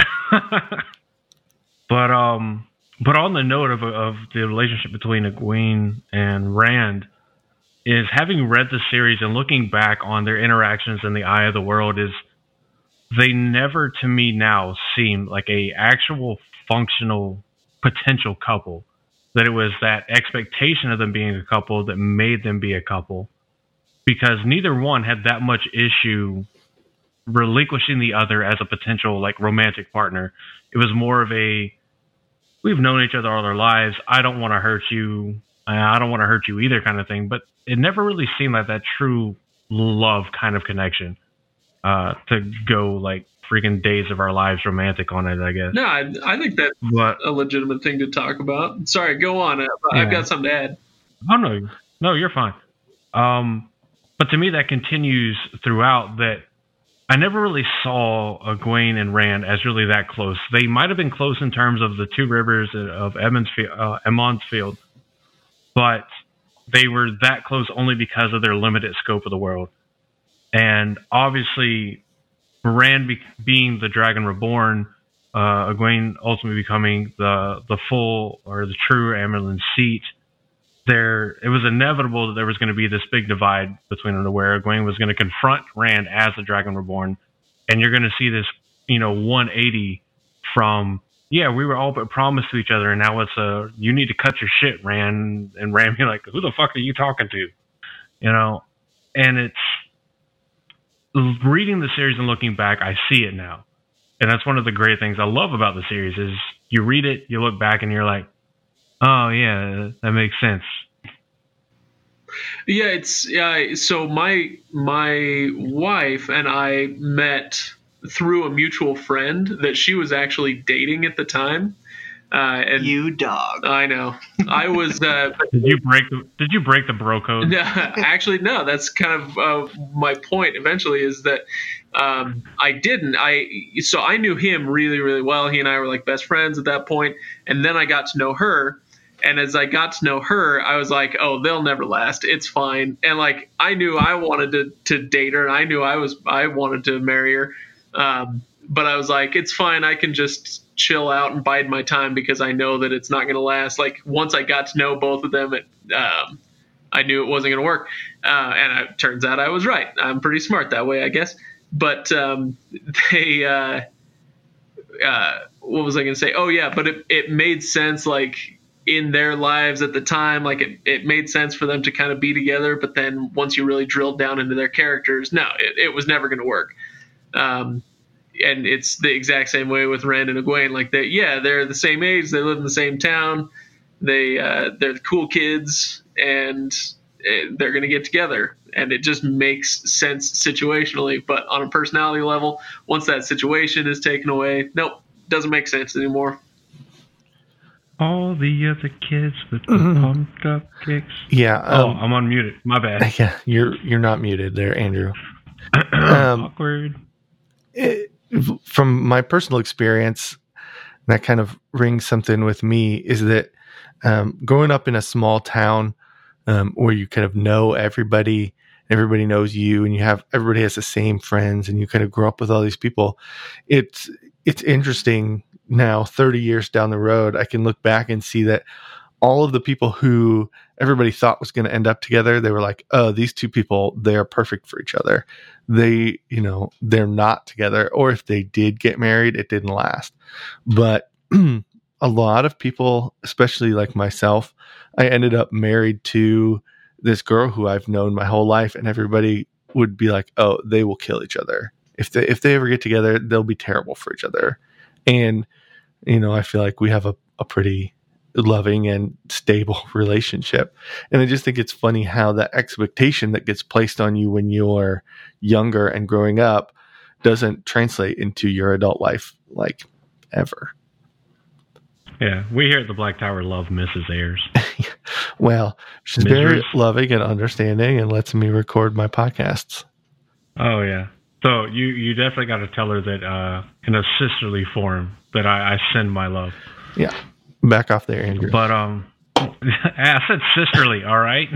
But um, but on the note of of the relationship between Egwene and Rand, is having read the series and looking back on their interactions in the Eye of the World, is they never to me now seem like a actual functional potential couple. That it was that expectation of them being a couple that made them be a couple, because neither one had that much issue relinquishing the other as a potential like romantic partner. It was more of a, we've known each other all our lives. I don't want to hurt you. I don't want to hurt you either kind of thing. But it never really seemed like that true love kind of connection uh, to go like freaking days of our lives romantic on it, I guess. No, I, I think that's but, a legitimate thing to talk about. Sorry, go on. I've yeah. got something to add. Oh, no. No, you're fine. Um, but to me, that continues throughout that I never really saw Egwene and Rand as really that close. They might have been close in terms of the two rivers of Emondfield, uh, Emondfield, but they were that close only because of their limited scope of the world. And obviously, Rand be- being the Dragon Reborn, uh, Egwene ultimately becoming the the full or the true Amyrlin seat. There, it was inevitable that there was going to be this big divide between them, where Egwene was going to confront Rand as the Dragon Reborn, and you're going to see this, you know, one eighty from, yeah, we were all but promised to each other, and now it's a, you need to cut your shit, Rand, and Rand be like, who the fuck are you talking to? You know, and it's, reading the series and looking back, I see it now. And that's one of the great things I love about the series is you read it, you look back, and you're like, oh yeah, that makes sense. Yeah, it's yeah. So my my wife and I met through a mutual friend that she was actually dating at the time. Uh, and you dog. I know. I was. Uh, did you break the Did you break the bro code? No, actually, no. That's kind of uh, my point. Eventually, is that um, I didn't. I so I knew him really, really well. He and I were like best friends at that point, and then I got to know her. And as I got to know her, I was like, oh, they'll never last. It's fine. And like, I knew I wanted to, to date her. And I knew I was, I wanted to marry her. Um, but I was like, it's fine. I can just chill out and bide my time because I know that it's not going to last. Like once I got to know both of them, it, um, I knew it wasn't going to work. Uh, and it turns out I was right. I'm pretty smart that way, I guess. But um, they, uh, uh, what was I going to say? Oh yeah, but it, it made sense. Like, in their lives at the time, like it, it made sense for them to kind of be together. But then once you really drilled down into their characters, no, it, it was never going to work. Um, and it's the exact same way with Rand and Egwene. Like they, yeah, they're the same age. They live in the same town. They, uh, they're the cool kids and they're going to get together. And it just makes sense situationally. But on a personality level, once that situation is taken away, nope, doesn't make sense anymore. All the other kids with the mm-hmm. pumped up kicks. Yeah. Um, oh, I'm unmuted. My bad. Yeah, you're you're not muted there, Andrew. um, Awkward. It, from my personal experience, that kind of rings something with me is that um, growing up in a small town um, where you kind of know everybody, everybody knows you, and you have everybody has the same friends, and you kind of grow up with all these people. It's it's interesting. Now, thirty years down the road, I can look back and see that all of the people who everybody thought was going to end up together, they were like, oh, these two people, they're perfect for each other. They, you know, they're not together. Or if they did get married, it didn't last. But a lot of people, especially like myself, I ended up married to this girl who I've known my whole life, and everybody would be like, oh, they will kill each other. If they, if they ever get together, they'll be terrible for each other. And, you know, I feel like we have a, a pretty loving and stable relationship. And I just think it's funny how that expectation that gets placed on you when you're younger and growing up doesn't translate into your adult life, like, ever. Yeah, we here at the Black Tower love Missus Ayers. Well, she's Mistress. Very loving and understanding and lets me record my podcasts. Oh, yeah. So you, you definitely got to tell her that uh, in a sisterly form that I, I send my love. Yeah. Back off there, Andrew. But um, I said sisterly, all right?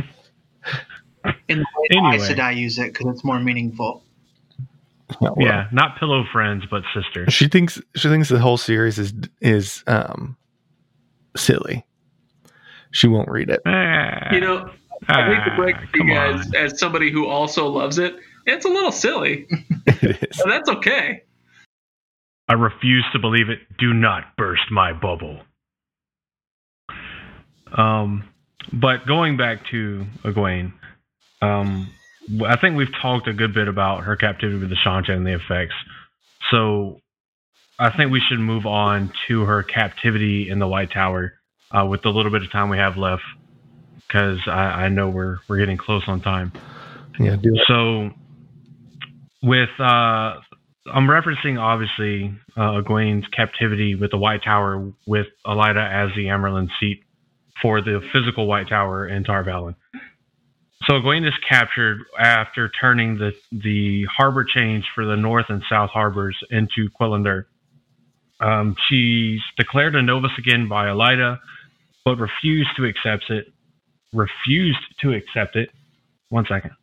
In the way anyway. Aes Sedai use it because it's more meaningful. Well, yeah, not pillow friends, but sisters. She thinks she thinks the whole series is is um silly. She won't read it. You know, I hate to break it to you guys, on. As somebody who also loves it, it's a little silly. It is. But that's okay. I refuse to believe it. Do not burst my bubble. Um, but going back to Egwene, um, I think we've talked a good bit about her captivity with the Seanchan and the effects. So I think we should move on to her captivity in the White Tower uh, with the little bit of time we have left, because I, I know we're we're getting close on time. Yeah. Do it. So with uh, I'm referencing obviously uh, Egwene's captivity with the White Tower with Elaida as the Amyrlin seat for the physical White Tower in Tar Valon. So Egwene is captured after turning the the harbor change for the North and South harbors into Quellander. Um, she's declared a Novus again by Elaida, but refused to accept it. Refused to accept it. One second.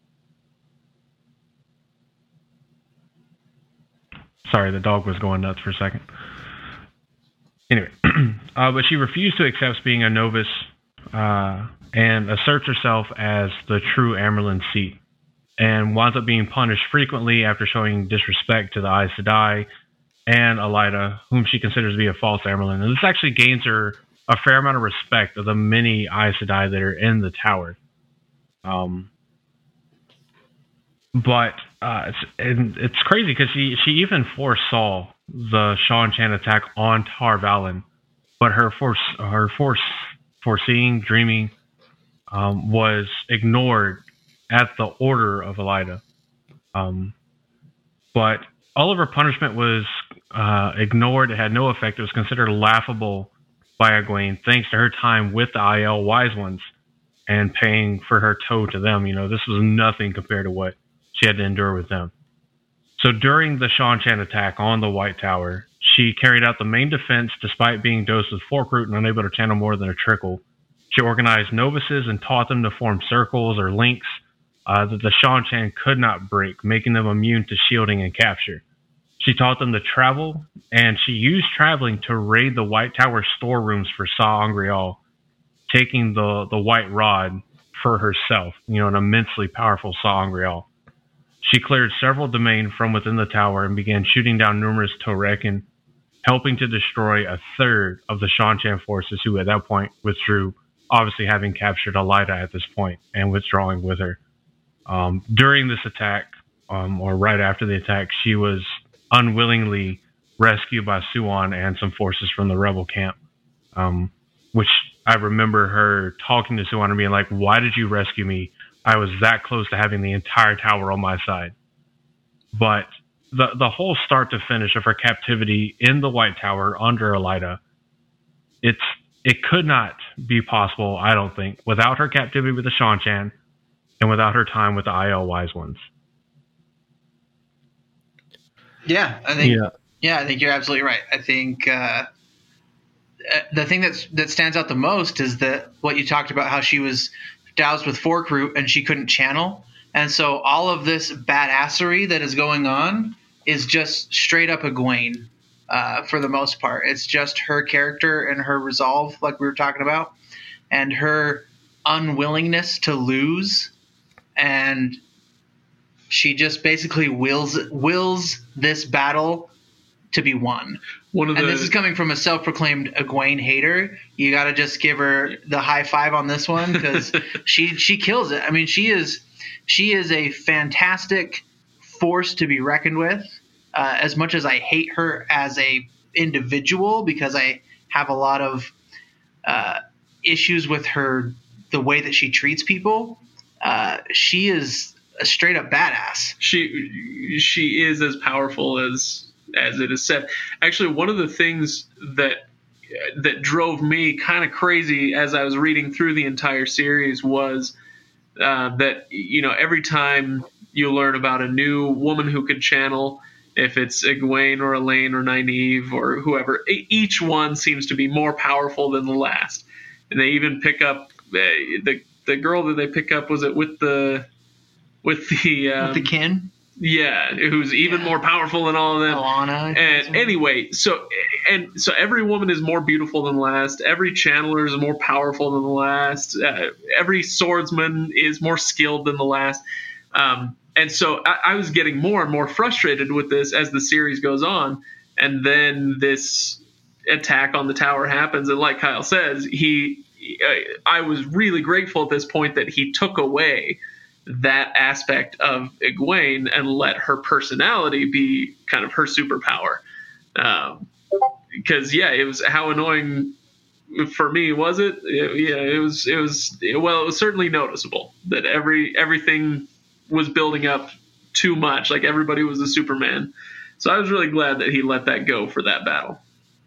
Sorry, the dog was going nuts for a second. Anyway, uh, but she refused to accept being a Novus uh, and asserts herself as the true Amyrlin seat, and winds up being punished frequently after showing disrespect to the Aes Sedai and Elaida, whom she considers to be a false Amyrlin. And this actually gains her a fair amount of respect of the many Aes Sedai that are in the tower. Um, but uh, it's and it's crazy because she she even foresaw the Seanchan attack on Tar Valon, but her force her force foreseeing, dreaming, um, was ignored at the order of Elaida. Um, but all of her punishment was uh, ignored. It had no effect. It was considered laughable by Egwene, thanks to her time with the Aiel Wise Ones and paying for her tow to them. You know, this was nothing compared to what she had to endure with them. So during the Seanchan attack on the White Tower, she carried out the main defense despite being dosed with Fork Root and unable to channel more than a trickle. She organized novices and taught them to form circles or links uh, that the Seanchan could not break, making them immune to shielding and capture. She taught them to travel, and she used traveling to raid the White Tower storerooms for Saw-Angreal, taking the, the White Rod for herself, you know, an immensely powerful Saw-Angreal. She cleared several domain from within the tower and began shooting down numerous Torekin, helping to destroy a third of the Seanchan forces, who at that point withdrew, obviously having captured Elaida at this point and withdrawing with her. Um, during this attack, um, or right after the attack, she was unwillingly rescued by Suan and some forces from the rebel camp, um, which I remember her talking to Suan and being like, "Why did you rescue me? I was that close to having the entire tower on my side." But the the whole start to finish of her captivity in the White Tower under Elaida, it's it could not be possible, I don't think, without her captivity with the Seanchan and without her time with the Aiel Wise Ones. Yeah, I think. Yeah. Yeah, I think you're absolutely right. I think uh, the thing that's that stands out the most is that what you talked about, how she was doused with fork root and she couldn't channel, and so all of this badassery that is going on is just straight up Egwene uh, for the most part. It's just her character and her resolve, like we were talking about, and her unwillingness to lose, and she just basically wills wills this battle to be won. One of the, and this is coming from a self-proclaimed Egwene hater. You got to just give her the high five on this one, because she she kills it. I mean, she is she is a fantastic force to be reckoned with. Uh, as much as I hate her as a individual, because I have a lot of uh, issues with her, the way that she treats people, uh, she is a straight up badass. She she is as powerful as as it is said. Actually, one of the things that that drove me kind of crazy as I was reading through the entire series was uh, that, you know, every time you learn about a new woman who could channel, if it's Egwene or Elaine or Nynaeve or whoever, each one seems to be more powerful than the last. And they even pick up uh, the the girl that they pick up, was it with the with the um, With the kin? Yeah, who's even Yeah. more powerful than all of them. Alana. And anyway, so and so every woman is more beautiful than the last. Every channeler is more powerful than the last. Uh, every swordsman is more skilled than the last. Um, and so I, I was getting more and more frustrated with this as the series goes on. And then this attack on the tower happens, and like Kyle says, he. I was really grateful at this point that he took away that aspect of Egwene and let her personality be kind of her superpower. Um, because yeah, it was, how annoying for me was it? it? Yeah, it was. It was. Well, it was certainly noticeable that every everything was building up too much. Like everybody was a Superman. So I was really glad that he let that go for that battle.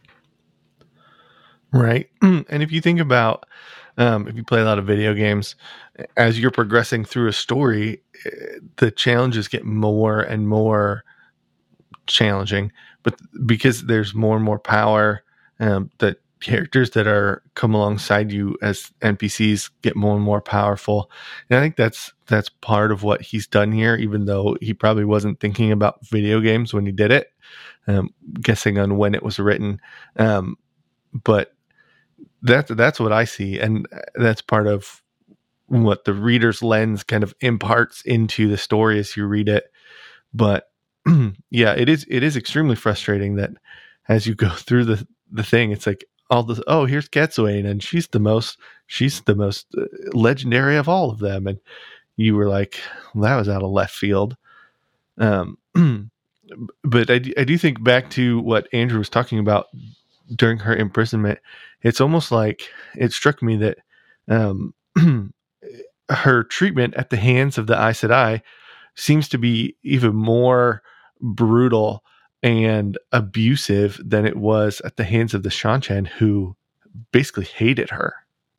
Right. And if you think about, um, if you play a lot of video games, as you're progressing through a story, the challenges get more and more challenging. But because there's more and more power, um, that characters that are come alongside you as N P Cs get more and more powerful. And I think that's that's part of what he's done here, even though he probably wasn't thinking about video games when he did it, um, guessing on when it was written. Um, but That's that's what I see, and that's part of what the reader's lens kind of imparts into the story as you read it. But yeah, it is it is extremely frustrating that as you go through the the thing, it's like all this. Oh, here's Getswain, and she's the most she's the most legendary of all of them, and you were like, well, that was out of left field. Um, but I I do think back to what Andrew was talking about during her imprisonment. It's almost like it struck me that um, her treatment at the hands of the Aes Sedai seems to be even more brutal and abusive than it was at the hands of the Seanchan, who basically hated her.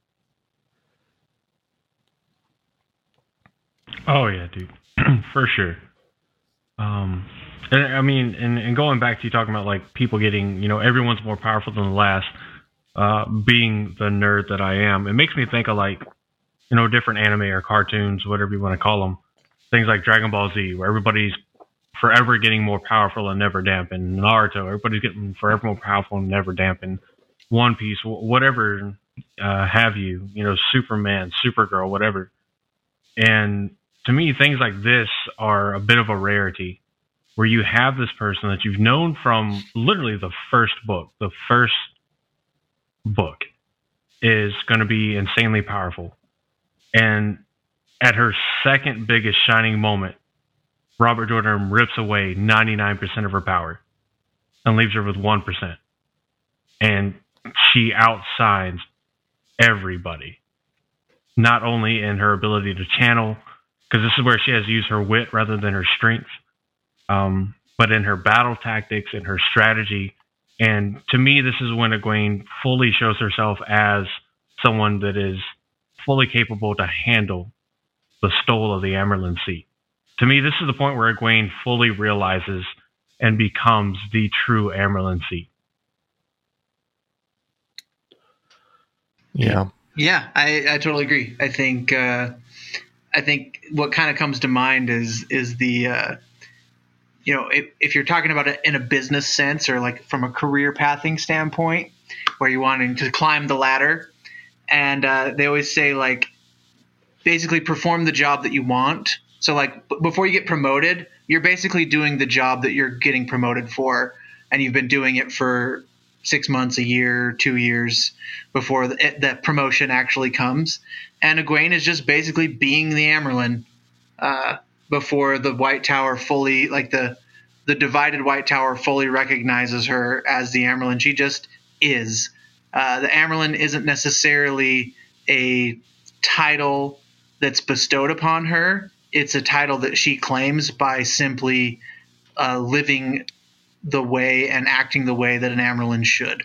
Oh yeah, dude, for sure. Um, and I mean, and, and going back to you talking about like people getting, you know, everyone's more powerful than the last. uh, being the nerd that I am, it makes me think of like, you know, different anime or cartoons, whatever you want to call them. Things like Dragon Ball Z, where everybody's forever getting more powerful and never dampen. Naruto, everybody's getting forever more powerful and never dampen. One Piece, whatever uh, have you, you know, Superman, Supergirl, whatever. And to me, things like this are a bit of a rarity, where you have this person that you've known from literally the first book. The first book is going to be insanely powerful. And at her second biggest shining moment, Robert Jordan rips away ninety-nine percent of her power and leaves her with one percent. And she outshines everybody, not only in her ability to channel, because this is where she has used her wit rather than her strength, um, but in her battle tactics and her strategy. And to me, this is when Egwene fully shows herself as someone that is fully capable to handle the stole of the Amyrlin Seat. To me, this is the point where Egwene fully realizes and becomes the true Amyrlin Seat. Yeah. Yeah, I, I totally agree. I think uh, I think what kind of comes to mind is is the uh, you know, if, if you're talking about it in a business sense or like from a career pathing standpoint, where you're wanting to climb the ladder, and uh, they always say like basically perform the job that you want. So like b- before you get promoted, you're basically doing the job that you're getting promoted for, and you've been doing it for six months, a year, two years before the, it, the promotion actually comes. And Egwene is just basically being the Amyrlin uh, before the White Tower fully, like the the divided White Tower fully recognizes her as the Amyrlin. She just is. Uh, the Amyrlin isn't necessarily a title that's bestowed upon her. It's a title that she claims by simply uh, living the way and acting the way that an Amyrlin should.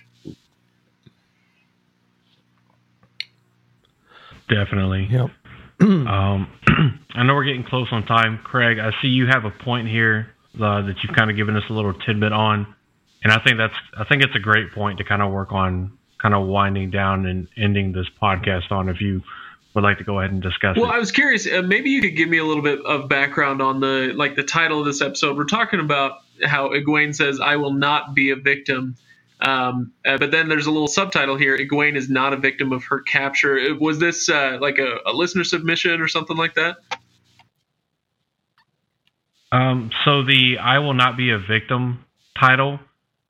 Definitely. Yep. um, I know we're getting close on time. Craig, I see you have a point here uh, that you've kind of given us a little tidbit on, and I think that's I think it's a great point to kind of work on, kind of winding down and ending this podcast on. If you would like to go ahead and discuss well, it. Well, I was curious. Uh, maybe you could give me a little bit of background on the like the title of this episode. We're talking about how Egwene says, "I will not be a victim," um, uh, but then there's a little subtitle here: Egwene is not a victim of her capture. Was this uh, like a, a listener submission or something like that? Um, so the "I will not be a victim" title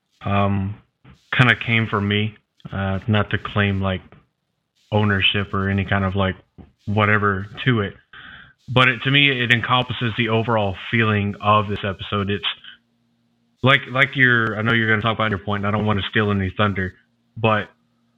um, kind of came from me, uh, not to claim like ownership or any kind of like whatever to it, but it, to me it encompasses the overall feeling of this episode. It's like like you're I know you're going to talk about your point, and I don't want to steal any thunder, but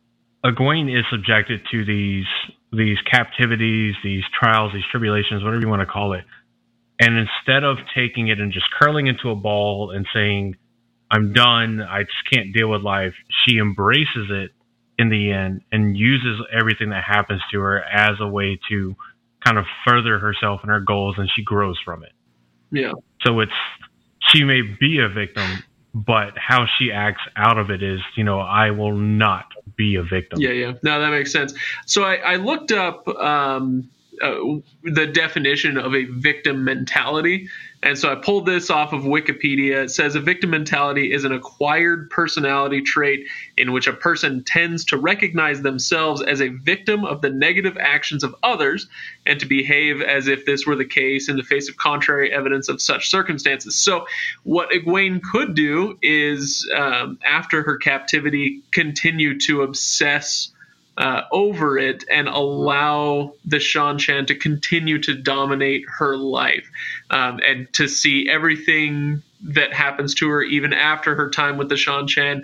Egwene is subjected to these these captivities, these trials, these tribulations, whatever you want to call it, and instead of taking it and just curling into a ball and saying, "I'm done, I just can't deal with life," she embraces it in the end and uses everything that happens to her as a way to kind of further herself and her goals, and she grows from it. Yeah. So it's, she may be a victim, but how she acts out of it is, you know, I will not be a victim. Yeah, yeah. No, that makes sense. So I, I looked up um, uh, the definition of a victim mentality. And so I pulled this off of Wikipedia. It says a victim mentality is an acquired personality trait in which a person tends to recognize themselves as a victim of the negative actions of others and to behave as if this were the case in the face of contrary evidence of such circumstances. So what Egwene could do is, um, after her captivity, continue to obsess Uh, over it and allow the Seanchan to continue to dominate her life, um, and to see everything that happens to her, even after her time with the Seanchan,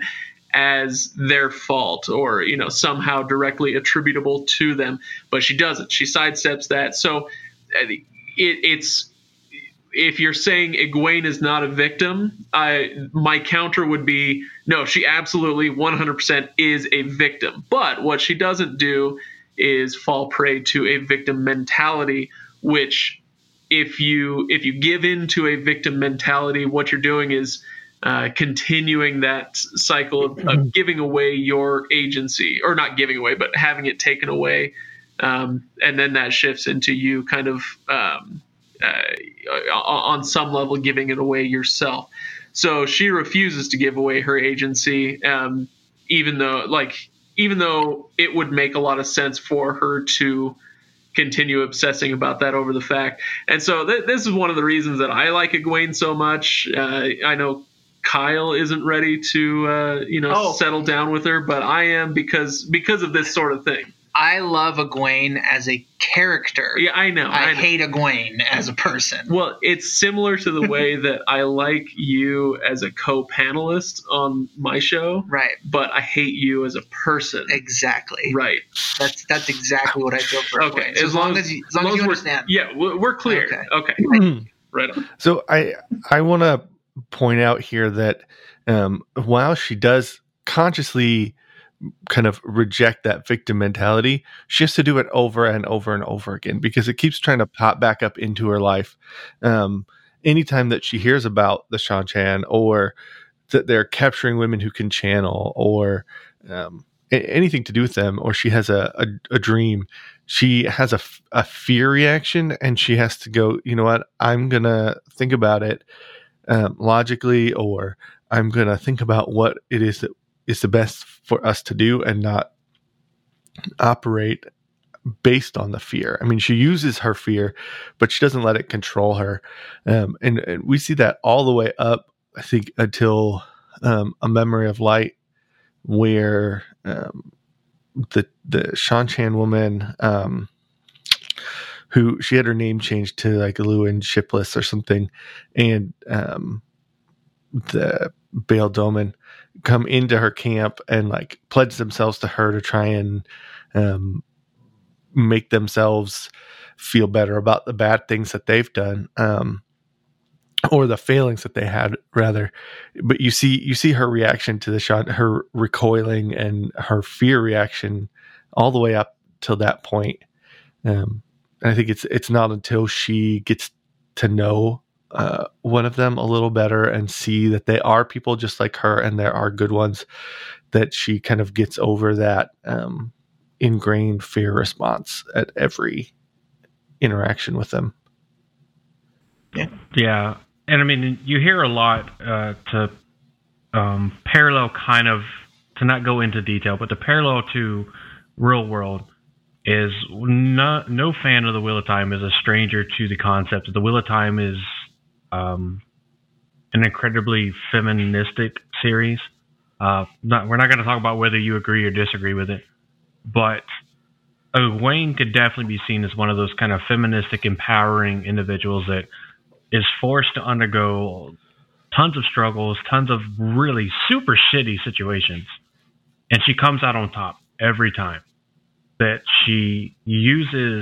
as their fault or, you know, somehow directly attributable to them. But she doesn't. She sidesteps that. So it, it's, if you're saying Egwene is not a victim, I, my counter would be, no, she absolutely one hundred percent is a victim. But what she doesn't do is fall prey to a victim mentality, which if you if you give in to a victim mentality, what you're doing is uh, continuing that cycle of, of giving away your agency, or not giving away, but having it taken away. Um, and then that shifts into you kind of um, uh, on some level giving it away yourself. So she refuses to give away her agency, um, even though like even though it would make a lot of sense for her to continue obsessing about that over the fact. And so th- this is one of the reasons that I like Egwene so much. Uh, I know Kyle isn't ready to uh, you know Oh. settle down with her, but I am because because of this sort of thing. I love Egwene as a character. Yeah, I know. I, I know. hate Egwene as a person. Well, it's similar to the way that I like you as a co-panelist on my show, Right. but I hate you as a person. Exactly. Right. That's that's exactly what I feel for Okay. Egwene. So as, long as you, as long as you we're, understand. Yeah, we're, we're clear. Okay. Okay. Right on. So I I want to point out here that um, while she does consciously kind of reject that victim mentality, she has to do it over and over and over again because it keeps trying to pop back up into her life. Um, anytime that she hears about the Shan-Chan, or that they're capturing women who can channel, or um, a- anything to do with them, or she has a, a, a dream, she has a, f- a fear reaction, and she has to go, you know what, I'm going to think about it um, logically, or I'm going to think about what it is that is the best for us to do, and not operate based on the fear. I mean, she uses her fear, but she doesn't let it control her. Um, and, and we see that all the way up, I think, until um, A Memory of Light, where um, the the Shan-Chan woman, um, who she had her name changed to like Lewin Shipless or something, and um, the Baal Doman come into her camp and like pledge themselves to her to try and um, make themselves feel better about the bad things that they've done, um, or the failings that they had, rather. But you see, you see her reaction to the shot, her recoiling and her fear reaction, all the way up till that point. Um, and I think it's it's not until she gets to know uh, one of them a little better and see that they are people just like her, and there are good ones, that she kind of gets over that um, ingrained fear response at every interaction with them. Yeah. And I mean, you hear a lot uh, to um, parallel kind of, to not go into detail, but the parallel to real world is no, no fan of the Wheel of Time is a stranger to the concept. The Wheel of Time is um, an incredibly feministic series. Uh, not, we're not going to talk about whether you agree or disagree with it, but Egwene could definitely be seen as one of those kind of feministic, empowering individuals that is forced to undergo tons of struggles, tons of really super shitty situations, and she comes out on top every time. That she uses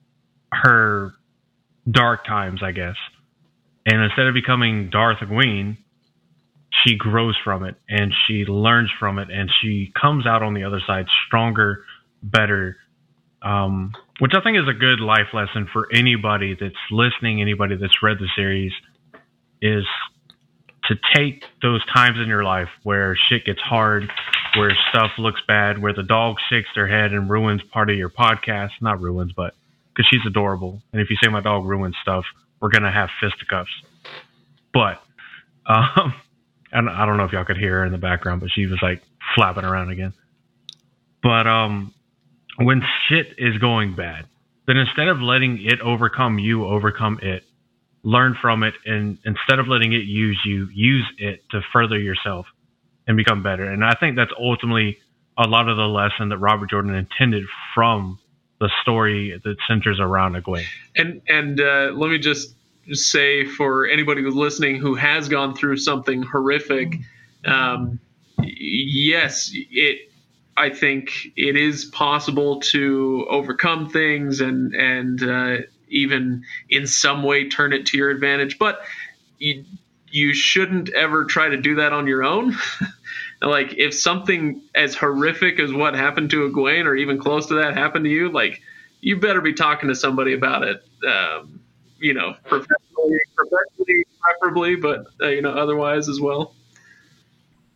her dark times, I guess, and instead of becoming Darth Egwene, she grows from it, and she learns from it, and she comes out on the other side stronger, better, um, which I think is a good life lesson for anybody that's listening, anybody that's read the series, is to take those times in your life where shit gets hard, where stuff looks bad, where the dog shakes their head and ruins part of your podcast. Not ruins, but because she's adorable. And if you say my dog ruins stuff, we're going to have fisticuffs. But, um, and I don't know if y'all could hear her in the background, but she was like flapping around again. But um, when shit is going bad, then instead of letting it overcome you, overcome it. Learn from it, and instead of letting it use you, use it to further yourself and become better. And I think that's ultimately a lot of the lesson that Robert Jordan intended from the story that centers around Egwene. And and uh, let me just say, for anybody who's listening who has gone through something horrific, um, yes, it. I think it is possible to overcome things and and. Uh, even in some way turn it to your advantage, but you you shouldn't ever try to do that on your own. Like, if something as horrific as what happened to Egwene, or even close to that, happened to you, like, you better be talking to somebody about it. Um, you know, professionally, professionally preferably, but uh, you know, otherwise as well.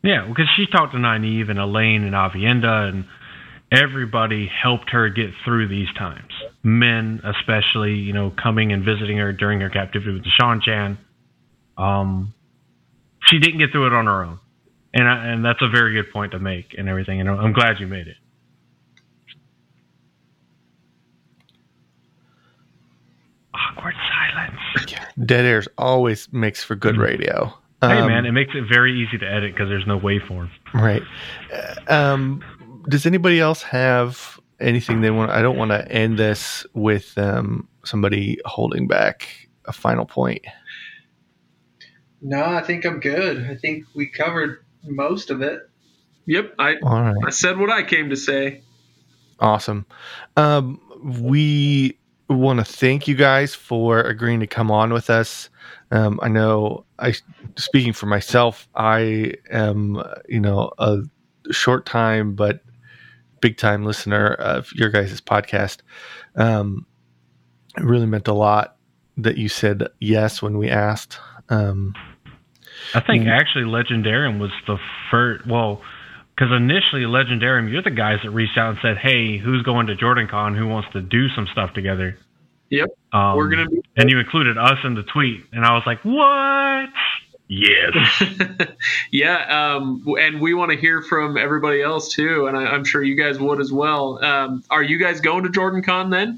Yeah, because she talked to Nynaeve and Elaine and Avienda, and everybody helped her get through these times. Men, especially, you know, coming and visiting her during her captivity with the Seanchan. Um, she didn't get through it on her own, and I, and that's a very good point to make and everything. And I'm glad you made it. Awkward silence. Yeah. Dead airs always makes for good radio. Hey, um, man, it makes it very easy to edit because there's no waveform. Right. Uh, um, does anybody else have anything they want? I don't want to end this with um, somebody holding back a final point. No, I think I'm good. I think we covered most of it. Yep, I All right. I said what I came to say. Awesome. Um, we want to thank you guys for agreeing to come on with us. Um, I know, I speaking for myself, I am, you know, a short time but big time listener of your guys' podcast. Um, it really meant a lot that you said yes when we asked. Um, I think actually Legendarium was the first. Well, because initially Legendarium, you're the guys that reached out and said, "Hey, who's going to JordanCon? Who wants to do some stuff together?" Yep, um, we're gonna be. And you included us in the tweet, and I was like, "What?" Yes. Yeah, um, and we want to hear from everybody else too, and I, I'm sure you guys would as well. Um, are you guys going to JordanCon then?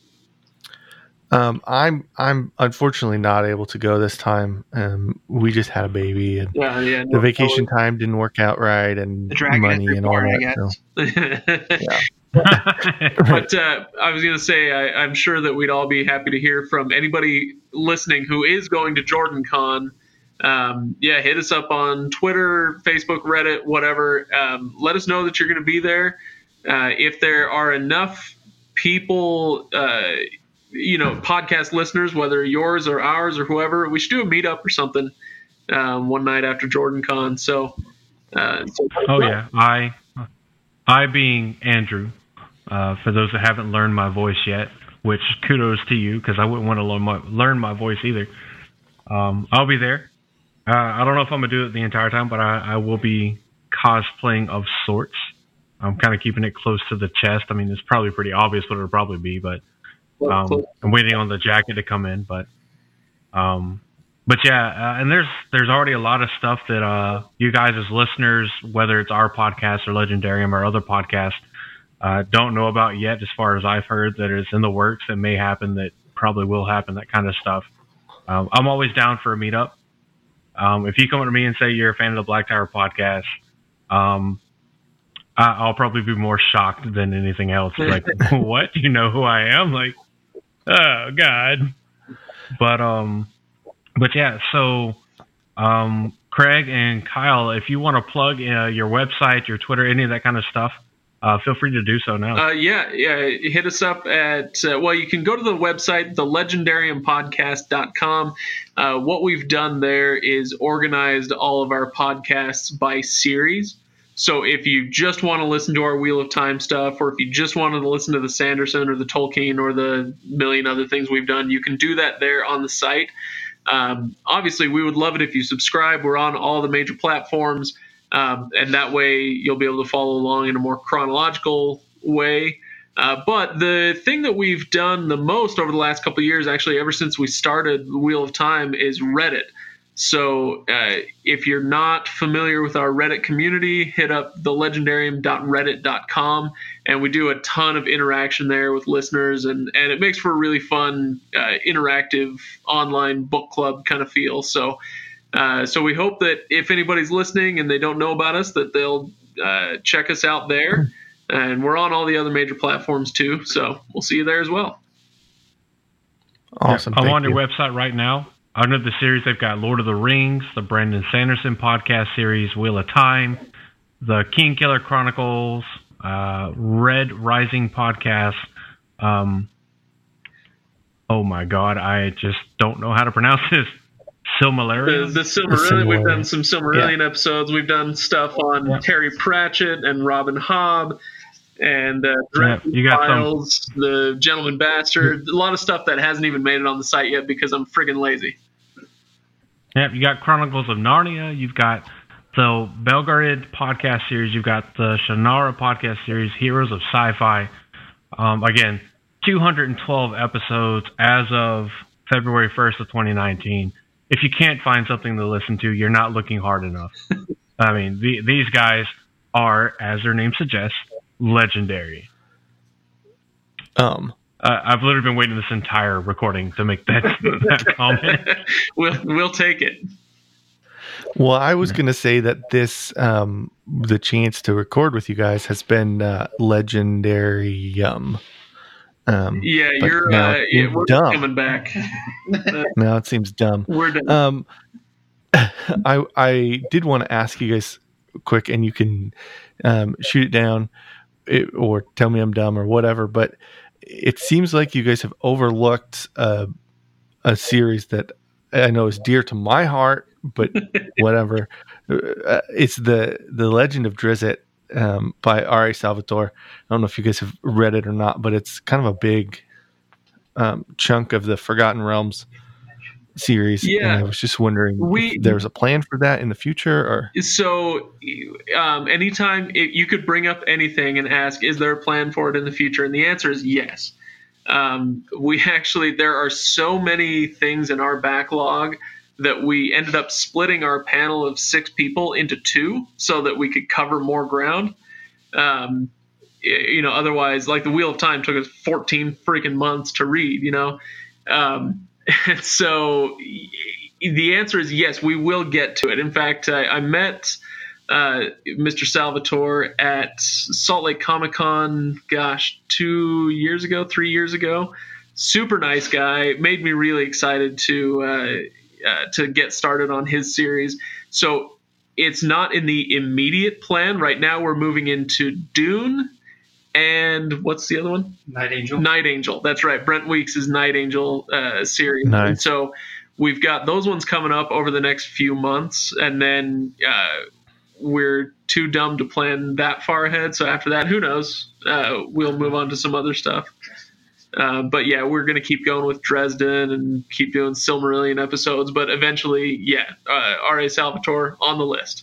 Um, I'm I'm unfortunately not able to go this time. Um, we just had a baby, and Yeah, yeah. the vacation time didn't work out right, and The dragon money is and all reborn, I that. guess. So, yeah. But uh, I was going to say, I, I'm sure that we'd all be happy to hear from anybody listening who is going to JordanCon. Um, yeah, hit us up on Twitter, Facebook, Reddit, whatever. Um, let us know that you're going to be there. Uh, if there are enough people, uh, you know, podcast listeners, whether yours or ours or whoever, we should do a meetup or something um, one night after JordanCon. So, uh, so Oh yeah, I, I being Andrew. Uh, for those that haven't learned my voice yet, which kudos to you, because I wouldn't want to learn my, learn my voice either. Um, I'll be there. Uh, I don't know if I'm gonna do it the entire time, but I, I will be cosplaying of sorts. I'm kind of keeping it close to the chest. I mean, it's probably pretty obvious what it'll probably be, but um, I'm waiting on the jacket to come in. But, um, but yeah, uh, and there's there's already a lot of stuff that uh, you guys as listeners, whether it's our podcast or Legendarium or other podcasts, uh, don't know about yet. As far as I've heard, that is in the works, that may happen, that probably will happen, that kind of stuff. Um, I'm always down for a meetup. Um, if you come up to me and say you're a fan of the Black Tower podcast, um, I, I'll probably be more shocked than anything else. Like, what? You know who I am? Like, oh God. But um, but yeah. So, um, Craig and Kyle, if you want to plug uh, your website, your Twitter, any of that kind of stuff, uh, feel free to do so now. Uh, yeah, yeah. Hit us up at, uh, well, you can go to the website, the legendarium podcast dot com. Uh, what we've done there is organized all of our podcasts by series. So if you just want to listen to our Wheel of Time stuff, or if you just wanted to listen to the Sanderson or the Tolkien or the million other things we've done, you can do that there on the site. Um, obviously, we would love it if you subscribe. We're on all the major platforms. Um, and that way you'll be able to follow along in a more chronological way. Uh, but the thing that we've done the most over the last couple of years, actually ever since we started the Wheel of Time, is Reddit. So uh, if you're not familiar with our Reddit community, hit up the legendarium dot reddit dot com, and we do a ton of interaction there with listeners, and, and it makes for a really fun, uh, interactive online book club kind of feel. So Uh, so we hope that if anybody's listening and they don't know about us, that they'll uh, check us out there. And we're on all the other major platforms too. So we'll see you there as well. Awesome. I'm Thank on you. your website right now. Under the series, they've got Lord of the Rings, the Brandon Sanderson podcast series, Wheel of Time, the King Killer Chronicles, uh, Red Rising podcast. Um, oh my God, I just don't know how to pronounce this. Silmarillion? The, the Silmarillion. We've done some Silmarillion yeah. episodes. We've done stuff on yeah. Terry Pratchett and Robin Hobb and uh, yeah, you got Files, some. The Gentleman Bastard. A lot of stuff that hasn't even made it on the site yet because I'm friggin' lazy. Yeah, you got Chronicles of Narnia. You've got So Belgariad podcast series, you've got the Shannara podcast series, Heroes of Sci-Fi. Um, again, two hundred twelve episodes as of February first of twenty nineteen. If you can't find something to listen to, you're not looking hard enough. I mean, the, these guys are, as their name suggests, legendary. Um, uh, I've literally been waiting this entire recording to make that, that comment. We'll we'll take it. Well, I was going to say that this, um, the chance to record with you guys has been uh, legendary. Um, um, yeah, you're uh, yeah, we're dumb. coming back. Now it seems dumb. We're done. Um, I I did want to ask you guys quick, and you can um, shoot it down it, or tell me I'm dumb or whatever. But it seems like you guys have overlooked uh, a series that I know is dear to my heart. But whatever, uh, it's the the Legend of Drizzt um, by R A Salvatore. I don't know if you guys have read it or not, but it's kind of a big um, chunk of the Forgotten Realms series. Yeah, and I was just wondering we, if there's a plan for that in the future, or so. Um, anytime it, you could bring up anything and ask, "Is there a plan for it in the future?" And the answer is yes. Um, we actually there are so many things in our backlog that we ended up splitting our panel of six people into two so that we could cover more ground. Um, you know, otherwise, like the Wheel of Time took us fourteen freaking months to read, you know? Um, and so the answer is yes, we will get to it. In fact, I, I met uh, Mister Salvatore at Salt Lake Comic Con, gosh, two years ago, three years ago. Super nice guy. Made me really excited to uh, uh, to get started on his series. So it's not in the immediate plan. Right now we're moving into Dune and what's the other one? Night Angel. Night Angel. That's right. Brent Weeks' Night Angel uh, series. Nice. And so we've got those ones coming up over the next few months. And then uh, we're too dumb to plan that far ahead. So after that, who knows? Uh, we'll move on to some other stuff. Uh, but yeah, we're going to keep going with Dresden and keep doing Silmarillion episodes. But eventually, yeah, uh, R A Salvatore on the list.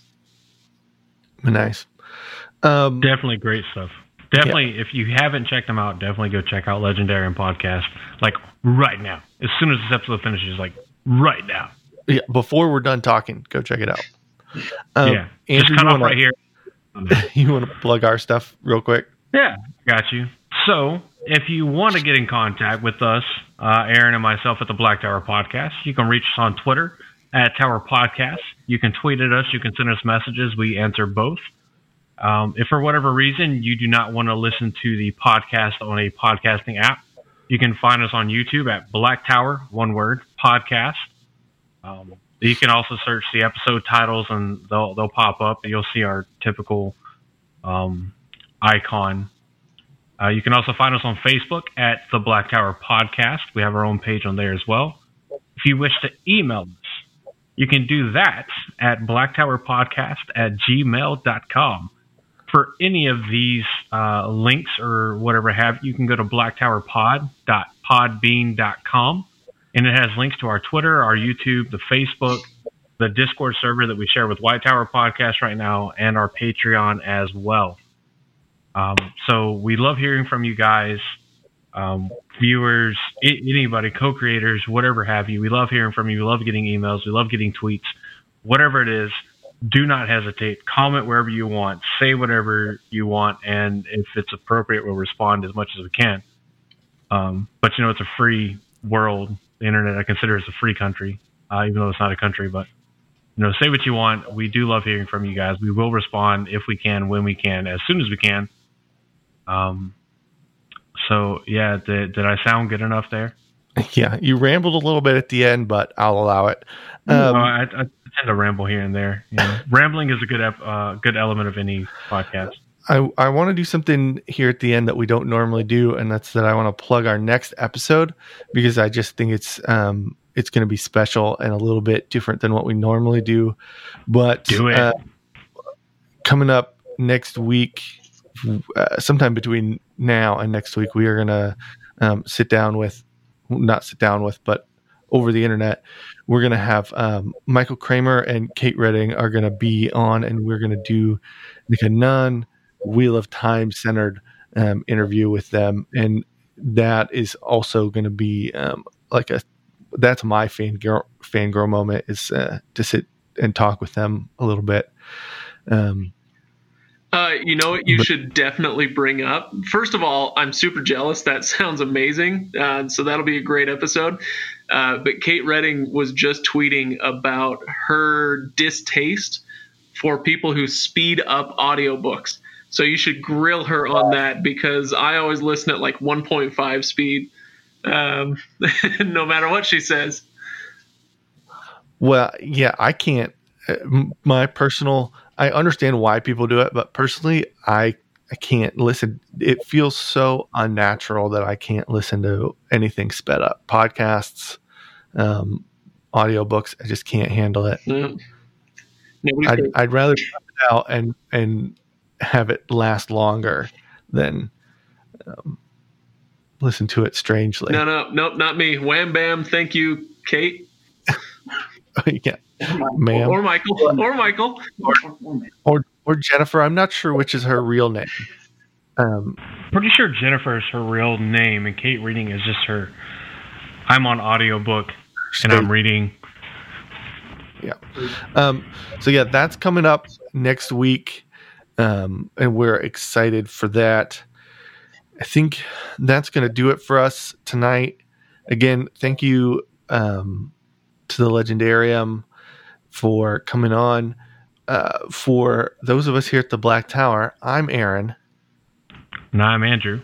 Nice. Um, Definitely great stuff. Definitely, yeah. If you haven't checked them out, definitely go check out Legendarium Podcast. Like right now, as soon as this episode finishes, like right now. Yeah, before we're done talking, go check it out. Um, yeah, Andrew, just cut off wanna, right here. You want to plug our stuff real quick? Yeah, got you. So, if you want to get in contact with us, uh, Aaron and myself at the Black Tower Podcast, you can reach us on Twitter at Tower Podcast. You can tweet at us. You can send us messages. We answer both. Um, if for whatever reason you do not want to listen to the podcast on a podcasting app, you can find us on YouTube at Black Tower, one word, podcast. Um, you can also search the episode titles and they'll they'll pop up. And you'll see our typical um, icon. Uh, you can also find us on Facebook at the Black Tower Podcast. We have our own page on there as well. If you wish to email us, you can do that at blacktowerpodcast at gmail dot com. For any of these uh, links or whatever have you, you can go to blacktowerpod dot podbean dot com, and it has links to our Twitter, our YouTube, the Facebook, the Discord server that we share with White Tower Podcast right now, and our Patreon as well. Um, so we love hearing from you guys, um, viewers, I- anybody, co-creators, whatever have you. We love hearing from you. We love getting emails. We love getting tweets. Whatever it is, do not hesitate. Comment wherever you want. Say whatever you want. And if it's appropriate, we'll respond as much as we can. Um, but, you know, it's a free world. The internet, I consider, is a free country, uh, even though it's not a country. But, you know, say what you want. We do love hearing from you guys. We will respond if we can, when we can, as soon as we can. Um, so yeah, did, did I sound good enough there? Yeah, you rambled a little bit at the end, but I'll allow it. Um, no, I, I tend to ramble here and there. You know, rambling is a good, uh, good element of any podcast. I, I want to do something here at the end that we don't normally do, and that's that I want to plug our next episode because I just think it's, um, it's going to be special and a little bit different than what we normally do. But do it. Uh, coming up next week, Uh, sometime between now and next week, we are going to um, sit down with, not sit down with, but over the internet. We're going to have um, Michael Kramer and Kate Redding are going to be on, and we're going to do like a non Wheel of Time centered um, interview with them. And that is also going to be um, like a, that's my fangirl, fangirl moment is uh, to sit and talk with them a little bit. Um, Uh, you know what you but, should definitely bring up? First of all, I'm super jealous. That sounds amazing. Uh, so that'll be a great episode. Uh, but Kate Redding was just tweeting about her distaste for people who speed up audiobooks. So you should grill her on that, because I always listen at like one point five speed, um, no matter what she says. Well, yeah, I can't. My personal, I understand why people do it, but personally, I I can't listen. It feels so unnatural that I can't listen to anything sped up. Podcasts, um, audiobooks, I just can't handle it. Mm. I'd, I'd rather cut it out and and have it last longer than um, listen to it strangely. No, no, nope, not me. Wham bam. Thank you, Kate. Yeah, ma'am. Or Michael. Or Michael. Or or Jennifer. I'm not sure which is her real name. Um, Pretty sure Jennifer is her real name, and Kate Reading is just her. I'm on audiobook, and I'm reading. Yeah. Um, so yeah, that's coming up next week, um, and we're excited for that. I think that's going to do it for us tonight. Again, thank you um, to the Legendarium for coming on. Uh, for those of us here at the Black Tower, I'm Aaron. And I'm Andrew.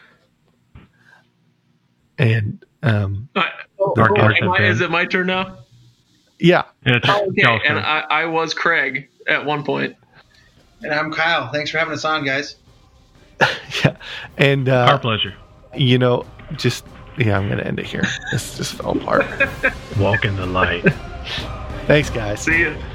And um, Uh, oh, Dark oh, Ocean am I- fan. is it my turn now? yeah, Yeah, it's Oh, okay, Kelsey. and I, I was Craig at one point. And I'm Kyle. Thanks for having us on, guys. yeah. And, Our uh, pleasure. you know, just, yeah, I'm going to end it here. This just fell apart. Walk in the light. Thanks, guys. See ya.